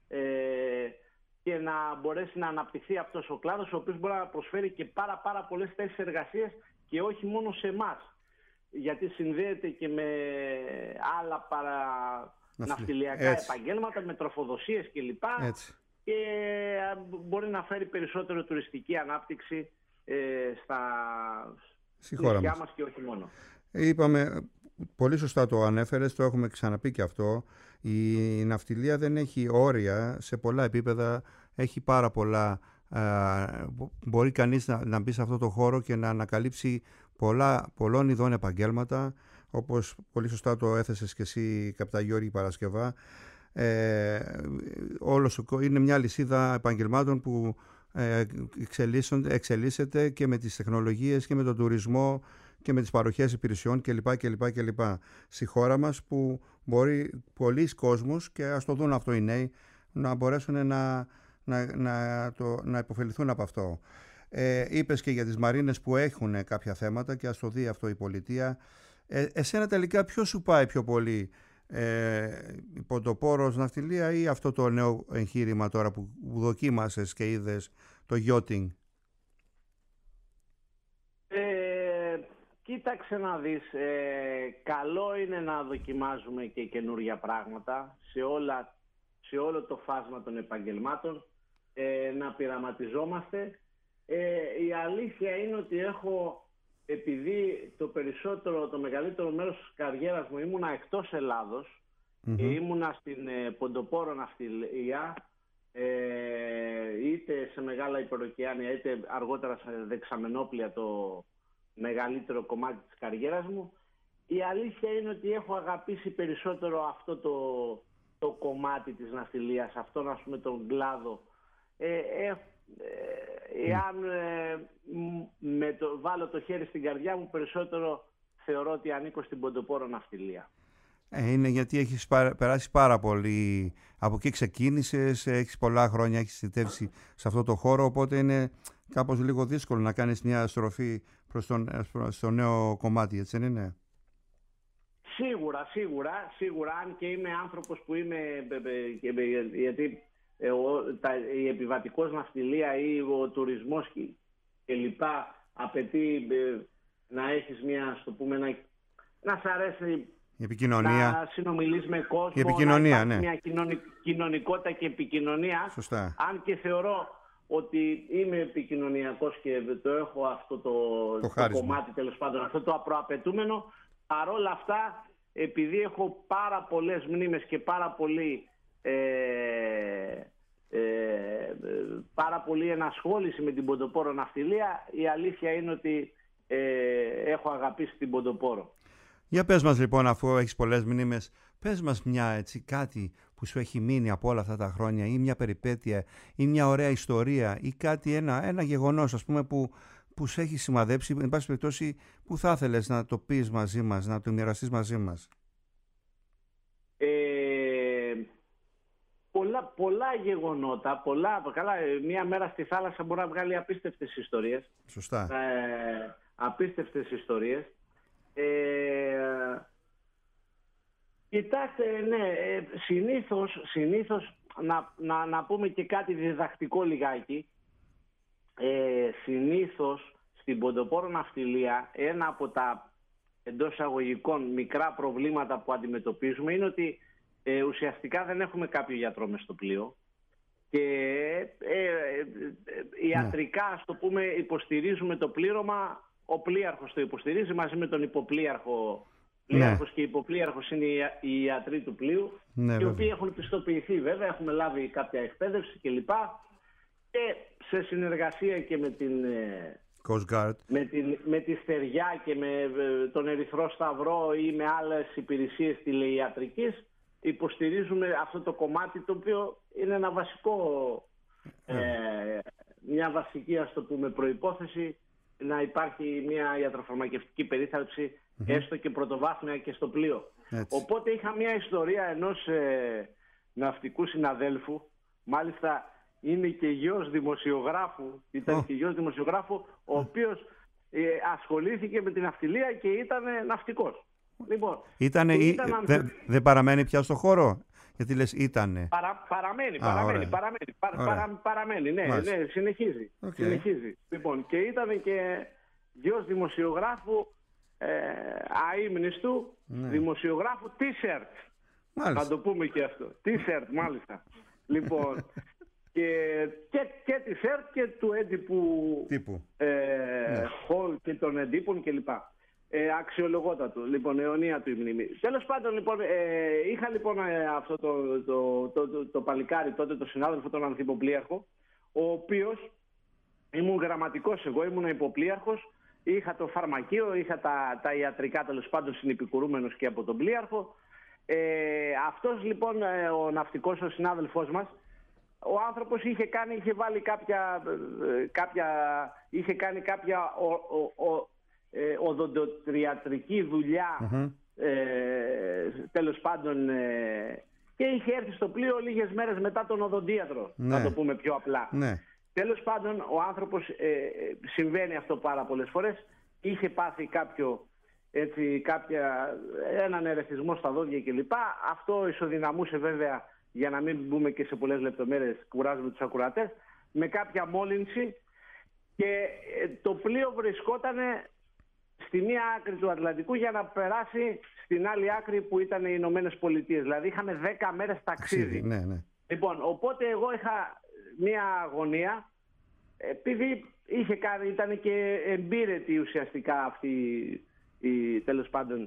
ε, και να μπορέσει να αναπτυχθεί αυτός ο κλάδος, ο οποίος μπορεί να προσφέρει και πάρα πάρα πολλές θέσεις εργασίας και όχι μόνο σε εμάς, γιατί συνδέεται και με άλλα παρα... ναυτιλιακά επαγγέλματα, με τροφοδοσίες κλπ. Και μπορεί να φέρει περισσότερο τουριστική ανάπτυξη ε, στα νησιά μας. μας και όχι μόνο. Είπαμε, πολύ σωστά το ανέφερες, το έχουμε ξαναπεί και αυτό. Η ναυτιλία δεν έχει όρια σε πολλά επίπεδα, έχει πάρα πολλά. Α, μπορεί κανείς να, να μπει σε αυτό το χώρο και να ανακαλύψει πολλά, πολλών ειδών επαγγέλματα, όπως πολύ σωστά το έθεσες και εσύ, καπτά Γιώργη Παρασκευά. Ε, όλος, είναι μια λυσίδα επαγγελμάτων που ε, εξελίσσεται και με τις τεχνολογίες και με τον τουρισμό και με τις παροχές υπηρεσιών κλπ. κλπ, κλπ. Στη χώρα μας, που μπορεί πολλοί κόσμος, και ας το δουν αυτό οι νέοι, να μπορέσουν να, να, να, το, να υποφεληθούν από αυτό. Ε, είπες και για τις μαρίνες που έχουν κάποια θέματα και ας το δει αυτό η πολιτεία. Ε, εσένα τελικά ποιο σου πάει πιο πολύ, ε, η ποντοπόρος ναυτιλία ή αυτό το νέο εγχείρημα τώρα που δοκίμασες και είδες, το yachting? Ε, κοίταξε να δεις, ε, καλό είναι να δοκιμάζουμε και καινούργια πράγματα σε, όλα, σε όλο το φάσμα των επαγγελμάτων, ε, να πειραματιζόμαστε. Ε, η αλήθεια είναι ότι έχω, επειδή το περισσότερο, το μεγαλύτερο μέρος της καριέρας μου ήμουνα εκτός Ελλάδος mm-hmm. και ήμουνα στην ε, ποντοπόρο ναυτιλία, ε, είτε σε μεγάλα υπεροκεάνια είτε αργότερα σε δεξαμενόπλια, το μεγαλύτερο κομμάτι της καριέρας μου, η αλήθεια είναι ότι έχω αγαπήσει περισσότερο αυτό το, το κομμάτι της ναυτιλίας, αυτόν ας πούμε τον κλάδο. Ε, ε, ε, εάν ε, με το, βάλω το χέρι στην καρδιά μου, περισσότερο θεωρώ ότι ανήκω στην ποντοπόρο ναυτιλία. Ε, είναι γιατί έχεις περάσει πάρα πολύ. Από εκεί ξεκίνησες, έχεις πολλά χρόνια, έχεις θητεύσει σε αυτό το χώρο, οπότε είναι κάπως λίγο δύσκολο να κάνεις μια στροφή προς τον, στο νέο κομμάτι, έτσι δεν είναι? Σίγουρα, σίγουρα, σίγουρα, αν και είμαι άνθρωπος που είμαι, γιατί η επιβατικός ναυτιλία ή ο τουρισμός και λοιπά απαιτεί να έχεις μια, στο πούμε, να, να σ' αρέσει η επικοινωνία, να συνομιλείς με κόσμο, η επικοινωνία, να ναι. μια κοινωνικότητα και επικοινωνία. Σωστά. Αν και θεωρώ ότι είμαι επικοινωνιακός και το έχω αυτό το, το, το κομμάτι, τέλος πάντων, αυτό το προαπαιτούμενο, παρόλα αυτά, επειδή έχω πάρα πολλές μνήμες και πάρα πολύ, ε, ε, πάρα πολύ ενασχόληση με την ποντοπόρο ναυτιλία, η αλήθεια είναι ότι ε, έχω αγαπήσει την ποντοπόρο. Για πες μας λοιπόν, αφού έχεις πολλές μνήμες, πες μας μια έτσι κάτι που σου έχει μείνει από όλα αυτά τα χρόνια, ή μια περιπέτεια ή μια ωραία ιστορία ή κάτι, ένα, ένα γεγονός ας πούμε που, που σε έχει σημαδέψει, εν πάση περιπτώσει, που θα ήθελες να το πεις μαζί μας, να το μοιραστείς μαζί μας. Ε, πολλά, πολλά γεγονότα, πολλά, καλά, μια μέρα στη θάλασσα μπορεί να βγάλει απίστευτες ιστορίες. Σωστά. Ε, απίστευτες ιστορίες. Ε, κοιτάξτε, ναι, ε, συνήθως, συνήθως να, να, να πούμε και κάτι διδακτικό λιγάκι. Ε, συνήθως στην ποντοπόρο ναυτιλία ένα από τα εντός εισαγωγικών μικρά προβλήματα που αντιμετωπίζουμε είναι ότι ε, ουσιαστικά δεν έχουμε κάποιο γιατρό μες στο πλοίο και ε, ε, ε, ιατρικά, ας το πούμε, υποστηρίζουμε το πλήρωμα. Ο πλοίαρχος το υποστηρίζει μαζί με τον υποπλοίαρχο. Πλοίαρχος ναι. και υποπλοίαρχος είναι οι ιατροί του πλοίου, ναι, οι οποίοι έχουν πιστοποιηθεί βέβαια, έχουμε λάβει κάποια εκπαίδευση κλπ. Και σε συνεργασία και με την Coast Guard, με, την, με τη Στεριά και με τον Ερυθρό Σταυρό ή με άλλες υπηρεσίες τηλεϊατρικής, υποστηρίζουμε αυτό το κομμάτι, το οποίο είναι ένα βασικό, ε. Ε, μια βασική, ας το πούμε, προϋπόθεση να υπάρχει μια ιατροφαρμακευτική περίθαλψη, mm-hmm. έστω και πρωτοβάθμια και στο πλοίο. Έτσι. Οπότε είχα μια ιστορία ενός ε, ναυτικού συναδέλφου, μάλιστα είναι και γιος δημοσιογράφου, ήταν oh. και γιος δημοσιογράφου, ο οποίος ε, ασχολήθηκε με την ναυτιλία και ήταν ναυτικός. Λοιπόν, ήτανε, ή, ήταν αμφι... δεν δε παραμένει πια στο χώρο, γιατί λες ήτανε. Παρα, παραμένει, Α, παραμένει, παραμένει, παρα, παρα, παραμένει, ναι, ναι, συνεχίζει, okay. συνεχίζει. Λοιπόν, και ήταν και γιος δημοσιογράφου, ε, αείμνηστου, ναι. δημοσιογράφου T-shirt. Να το πούμε και αυτό. T-shirt, μάλιστα. Λοιπόν, και, και, και T-shirt και του έντυπου ε, ναι. Hall και των εντύπων κλπ. Ε, αξιολογότατο, λοιπόν, αιωνία του η μνήμη. Τέλος πάντων, λοιπόν, ε, είχα λοιπόν ε, αυτό το, το, το, το, το παλικάρι τότε, το συνάδελφο, τον ανθυποπλοίαρχο, ο οποίος ήμουν γραμματικός εγώ, ήμουν υποπλοίαρχος, είχα το φαρμακείο, είχα τα, τα ιατρικά, τέλος πάντων, συνυπηκουρούμενος και από τον πλοίαρχο. Ε, αυτός λοιπόν, ε, ο ναυτικός, ο συνάδελφός μας, ο άνθρωπος είχε κάνει, είχε βάλει κάποια, ε, κάποια είχε κάνει κάποια ο, ο, ο, Ε, οδοντοτριατρική δουλειά, mm-hmm. ε, τέλος πάντων, ε, και είχε έρθει στο πλοίο λίγες μέρες μετά τον οδοντίατρο, ναι. να το πούμε πιο απλά. Ναι. Τέλος πάντων, ο άνθρωπος, ε, συμβαίνει αυτό πάρα πολλές φορές, είχε πάθει κάποιο, έτσι, κάποια, έναν ερεθισμό στα δόντια κλπ. Αυτό ισοδυναμούσε βέβαια, για να μην μπούμε και σε πολλές λεπτομέρειες, κουράζουμε τους ακροατές, με κάποια μόλυνση, και ε, το πλοίο βρισκότανε στη μία άκρη του Ατλαντικού για να περάσει στην άλλη άκρη που ήταν οι Ηνωμένες Πολιτείες. Δηλαδή είχαμε δέκα μέρες ταξίδι. Ναι, ναι. Λοιπόν, οπότε εγώ είχα μία αγωνία, επειδή είχε κάνει, ήταν και εμπειρετή ουσιαστικά αυτή η, τέλος πάντων,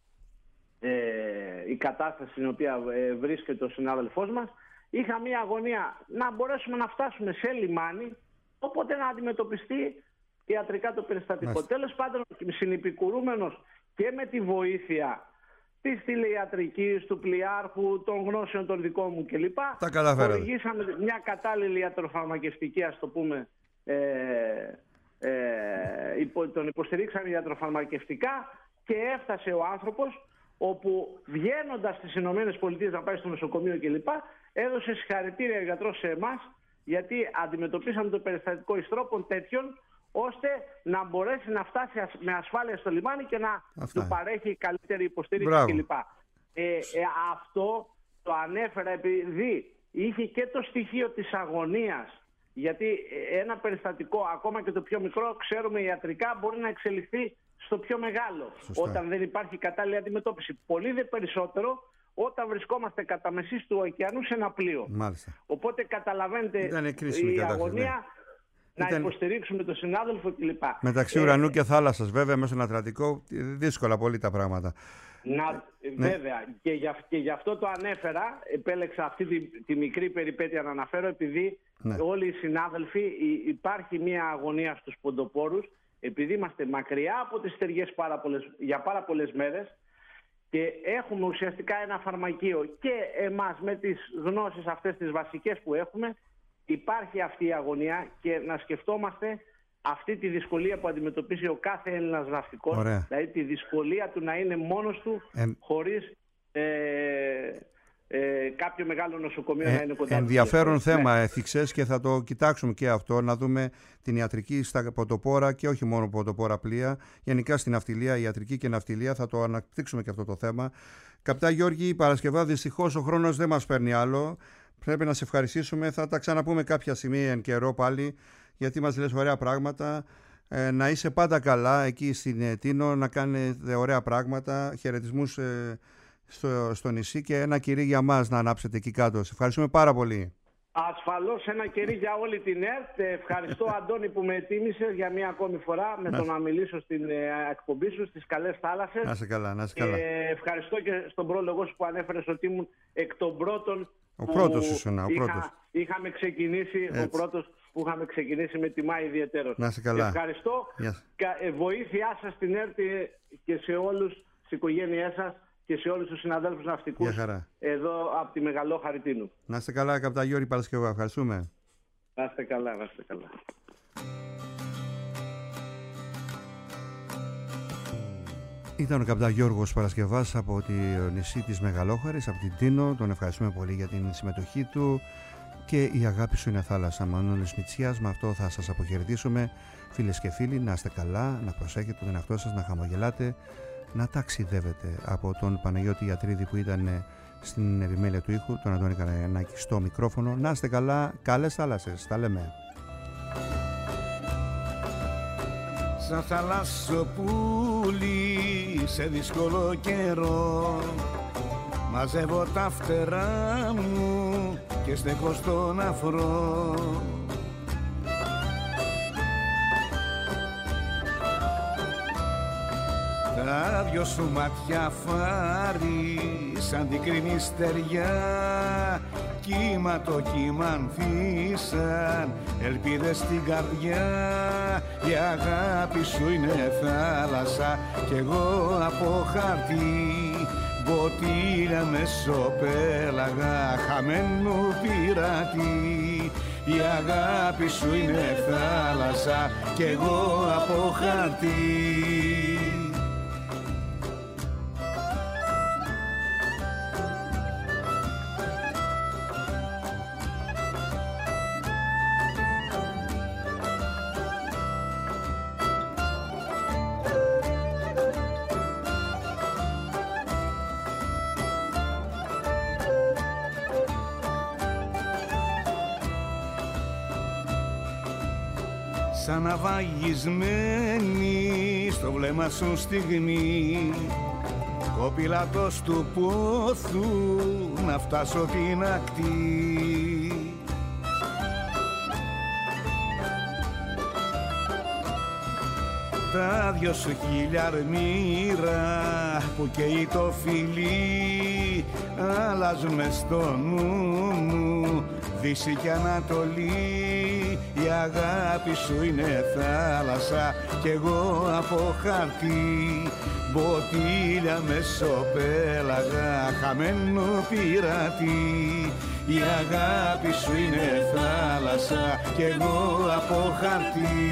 ε, η κατάσταση στην οποία ε, βρίσκεται ο συνάδελφός μας. Είχα μία αγωνία να μπορέσουμε να φτάσουμε σε λιμάνι, οπότε να αντιμετωπιστεί ιατρικά το περιστατικό. Μάλιστα. Τέλος πάντων, συνυπηκουρούμενος και με τη βοήθεια της τηλεϊατρικής, του πλοιάρχου, των γνώσεων των δικών μου κλπ. Τα καταφέρατε. Χορηγήσαμε μια κατάλληλη ιατροφαρμακευτική, ας το πούμε, ε, ε, υπο, τον υποστηρίξαμε ιατροφαρμακευτικά και έφτασε ο άνθρωπος, όπου βγαίνοντας στις Ηνωμένες Πολιτείες να πάει στο νοσοκομείο κλπ. Έδωσε συγχαρητήρια γιατρός σε εμάς, γιατί αντιμετωπίσαμε το περιστατικό εις τρόπον τέτοιον, ώστε να μπορέσει να φτάσει με ασφάλεια στο λιμάνι και να Αυτά. του παρέχει καλύτερη υποστήριξη κλπ. Ε, ε, αυτό το ανέφερα επειδή είχε και το στοιχείο της αγωνίας, γιατί ένα περιστατικό, ακόμα και το πιο μικρό, ξέρουμε ιατρικά, μπορεί να εξελιχθεί στο πιο μεγάλο. Σωστά. Όταν δεν υπάρχει κατάλληλη αντιμετώπιση. Πολύ δε περισσότερο όταν βρισκόμαστε κατά μεσής του ωκεανού σε ένα πλοίο. Μάλιστα. Οπότε καταλαβαίνετε η αγωνία, ναι. να Ήταν... υποστηρίξουμε τον συνάδελφο κλπ. Μεταξύ ε, ουρανού και θάλασσας, βέβαια, μέσα στον Ατλαντικό, δύσκολα πολύ τα πράγματα. Να, ναι. Βέβαια, και γι, και γι' αυτό το ανέφερα, επέλεξα αυτή τη, τη μικρή περιπέτεια να αναφέρω, επειδή ναι. όλοι οι συνάδελφοι υπάρχει μια αγωνία στους ποντοπόρους, επειδή είμαστε μακριά από τις στεριές πάρα πολλές, για πάρα πολλές μέρες και έχουμε ουσιαστικά ένα φαρμακείο και εμάς με τις γνώσεις αυτές τις βασικές που έχουμε, υπάρχει αυτή η αγωνία και να σκεφτόμαστε αυτή τη δυσκολία που αντιμετωπίζει ο κάθε Έλληνας ναυτικός, δηλαδή τη δυσκολία του να είναι μόνος του ε... χωρίς ε, ε, κάποιο μεγάλο νοσοκομείο ε... να είναι κοντά. Ενδιαφέρον του. θέμα Ναι. έθιξες και θα το κοιτάξουμε και αυτό, να δούμε την ιατρική στα πρωτοπόρα και όχι μόνο πρωτοπόρα πλοία, γενικά στην ναυτιλία, ιατρική και ναυτιλία, θα το αναπτύξουμε και αυτό το θέμα. Καπτά Γιώργη, Παρασκευά, δυστυχώς ο χρόνος δεν μας παίρνει άλλο. Πρέπει να σε ευχαριστήσουμε. Θα τα ξαναπούμε κάποια στιγμή εν καιρό πάλι, γιατί μας λες ωραία πράγματα. Ε, να είσαι πάντα καλά εκεί στην ε, Τίνο, να κάνετε ωραία πράγματα. Χαιρετισμούς ε, στο, στο νησί και ένα κερί για μας να ανάψετε εκεί κάτω. Σε ευχαριστούμε πάρα πολύ. Ασφαλώς ένα κερί για όλη την ΕΡΤ. Ευχαριστώ Αντώνη που με ετοίμησες για μία ακόμη φορά με να... το να μιλήσω στην ε, εκπομπή σου στις καλές θάλασσες. Να είσαι καλά, να είσαι καλά. Ε, ευχαριστώ και στον πρόλογο σου που ανέφερες ότι ήμουν εκ των πρώτων. Ο πρώτος ήσουν, ο είχα, πρώτος. Είχαμε ξεκινήσει, έτσι. ο πρώτος που είχαμε ξεκινήσει με τιμά ιδιαίτερος. Να είσαι καλά. Ευχαριστώ. Yes. Βοήθειά σας στην ΕΡΤ και σε όλους, στις οικογένειές σας και σε όλους τους συναδέλφους ναυτικούς εδώ από τη Μεγαλόχαρη Τίνου. Να είστε καλά, Καπτά Γιώργη, Παρασκευά. Ευχαριστούμε. Να είστε καλά, να είστε καλά. Ήταν ο Καπτά Γιώργος Παρασκευάς από το νησί της Μεγαλόχαρης, από την Τίνο. Τον ευχαριστούμε πολύ για την συμμετοχή του. Και η αγάπη σου είναι θάλασσα. Μανώλης Μητσιάς, με αυτό θα σας αποχαιρετήσουμε. Φίλες και φίλοι, να είστε καλά, να προσέχετε τον εαυτό σας, να χαμογελάτε, να ταξιδεύετε. Από τον Παναγιώτη Ιατρίδη που ήταν στην επιμέλεια του ήχου, τον Αντώνη Καραγιαννάκη στο μικρόφωνο. Να είστε καλά, καλές θάλασσες. Τα λέμε. Σαν θαλάσσοπούλη σε δύσκολο καιρό, μαζεύω τα φτερά μου και στέκω στον αφρό. Τα δυο σου μάτια φάρι σαν την στεριά, κύμα το κύμα ανθίσαν ελπίδες στην καρδιά. Η αγάπη σου είναι θάλασσα κι εγώ από χαρτί, μποτήλια μεσοπέλαγα χαμένου πειρατή. Η αγάπη σου είναι θάλασσα κι εγώ από χαρτί. Σαν ναυαγισμένη στο βλέμμα σου στιγμή, κοπηλάτος του πόθου να φτάσω την ακτή. Τα δυο σου χιλιαρμύρα που καίει το φιλί, αλλάζουν μες στο νου μου δύση και ανατολή. Η αγάπη σου είναι θάλασσα κι εγώ από χαρτί. Μποτήλια μεσοπέλαγα χαμένο πειρατή. Η αγάπη σου είναι θάλασσα κι εγώ από χαρτί.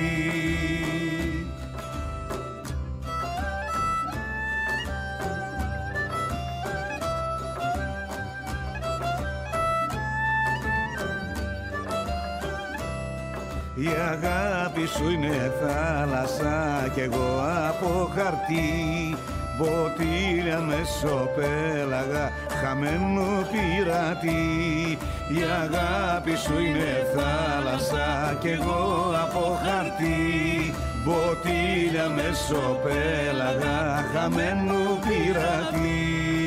Η αγάπη σου είναι θάλασσα κι εγώ από χαρτί. Μποτήλια μεσοπέλαγα χαμένο πειρατή. Η αγάπη σου είναι θάλασσα κι εγώ από χαρτί. Μποτήλια μεσοπέλαγα χαμένο πειρατή.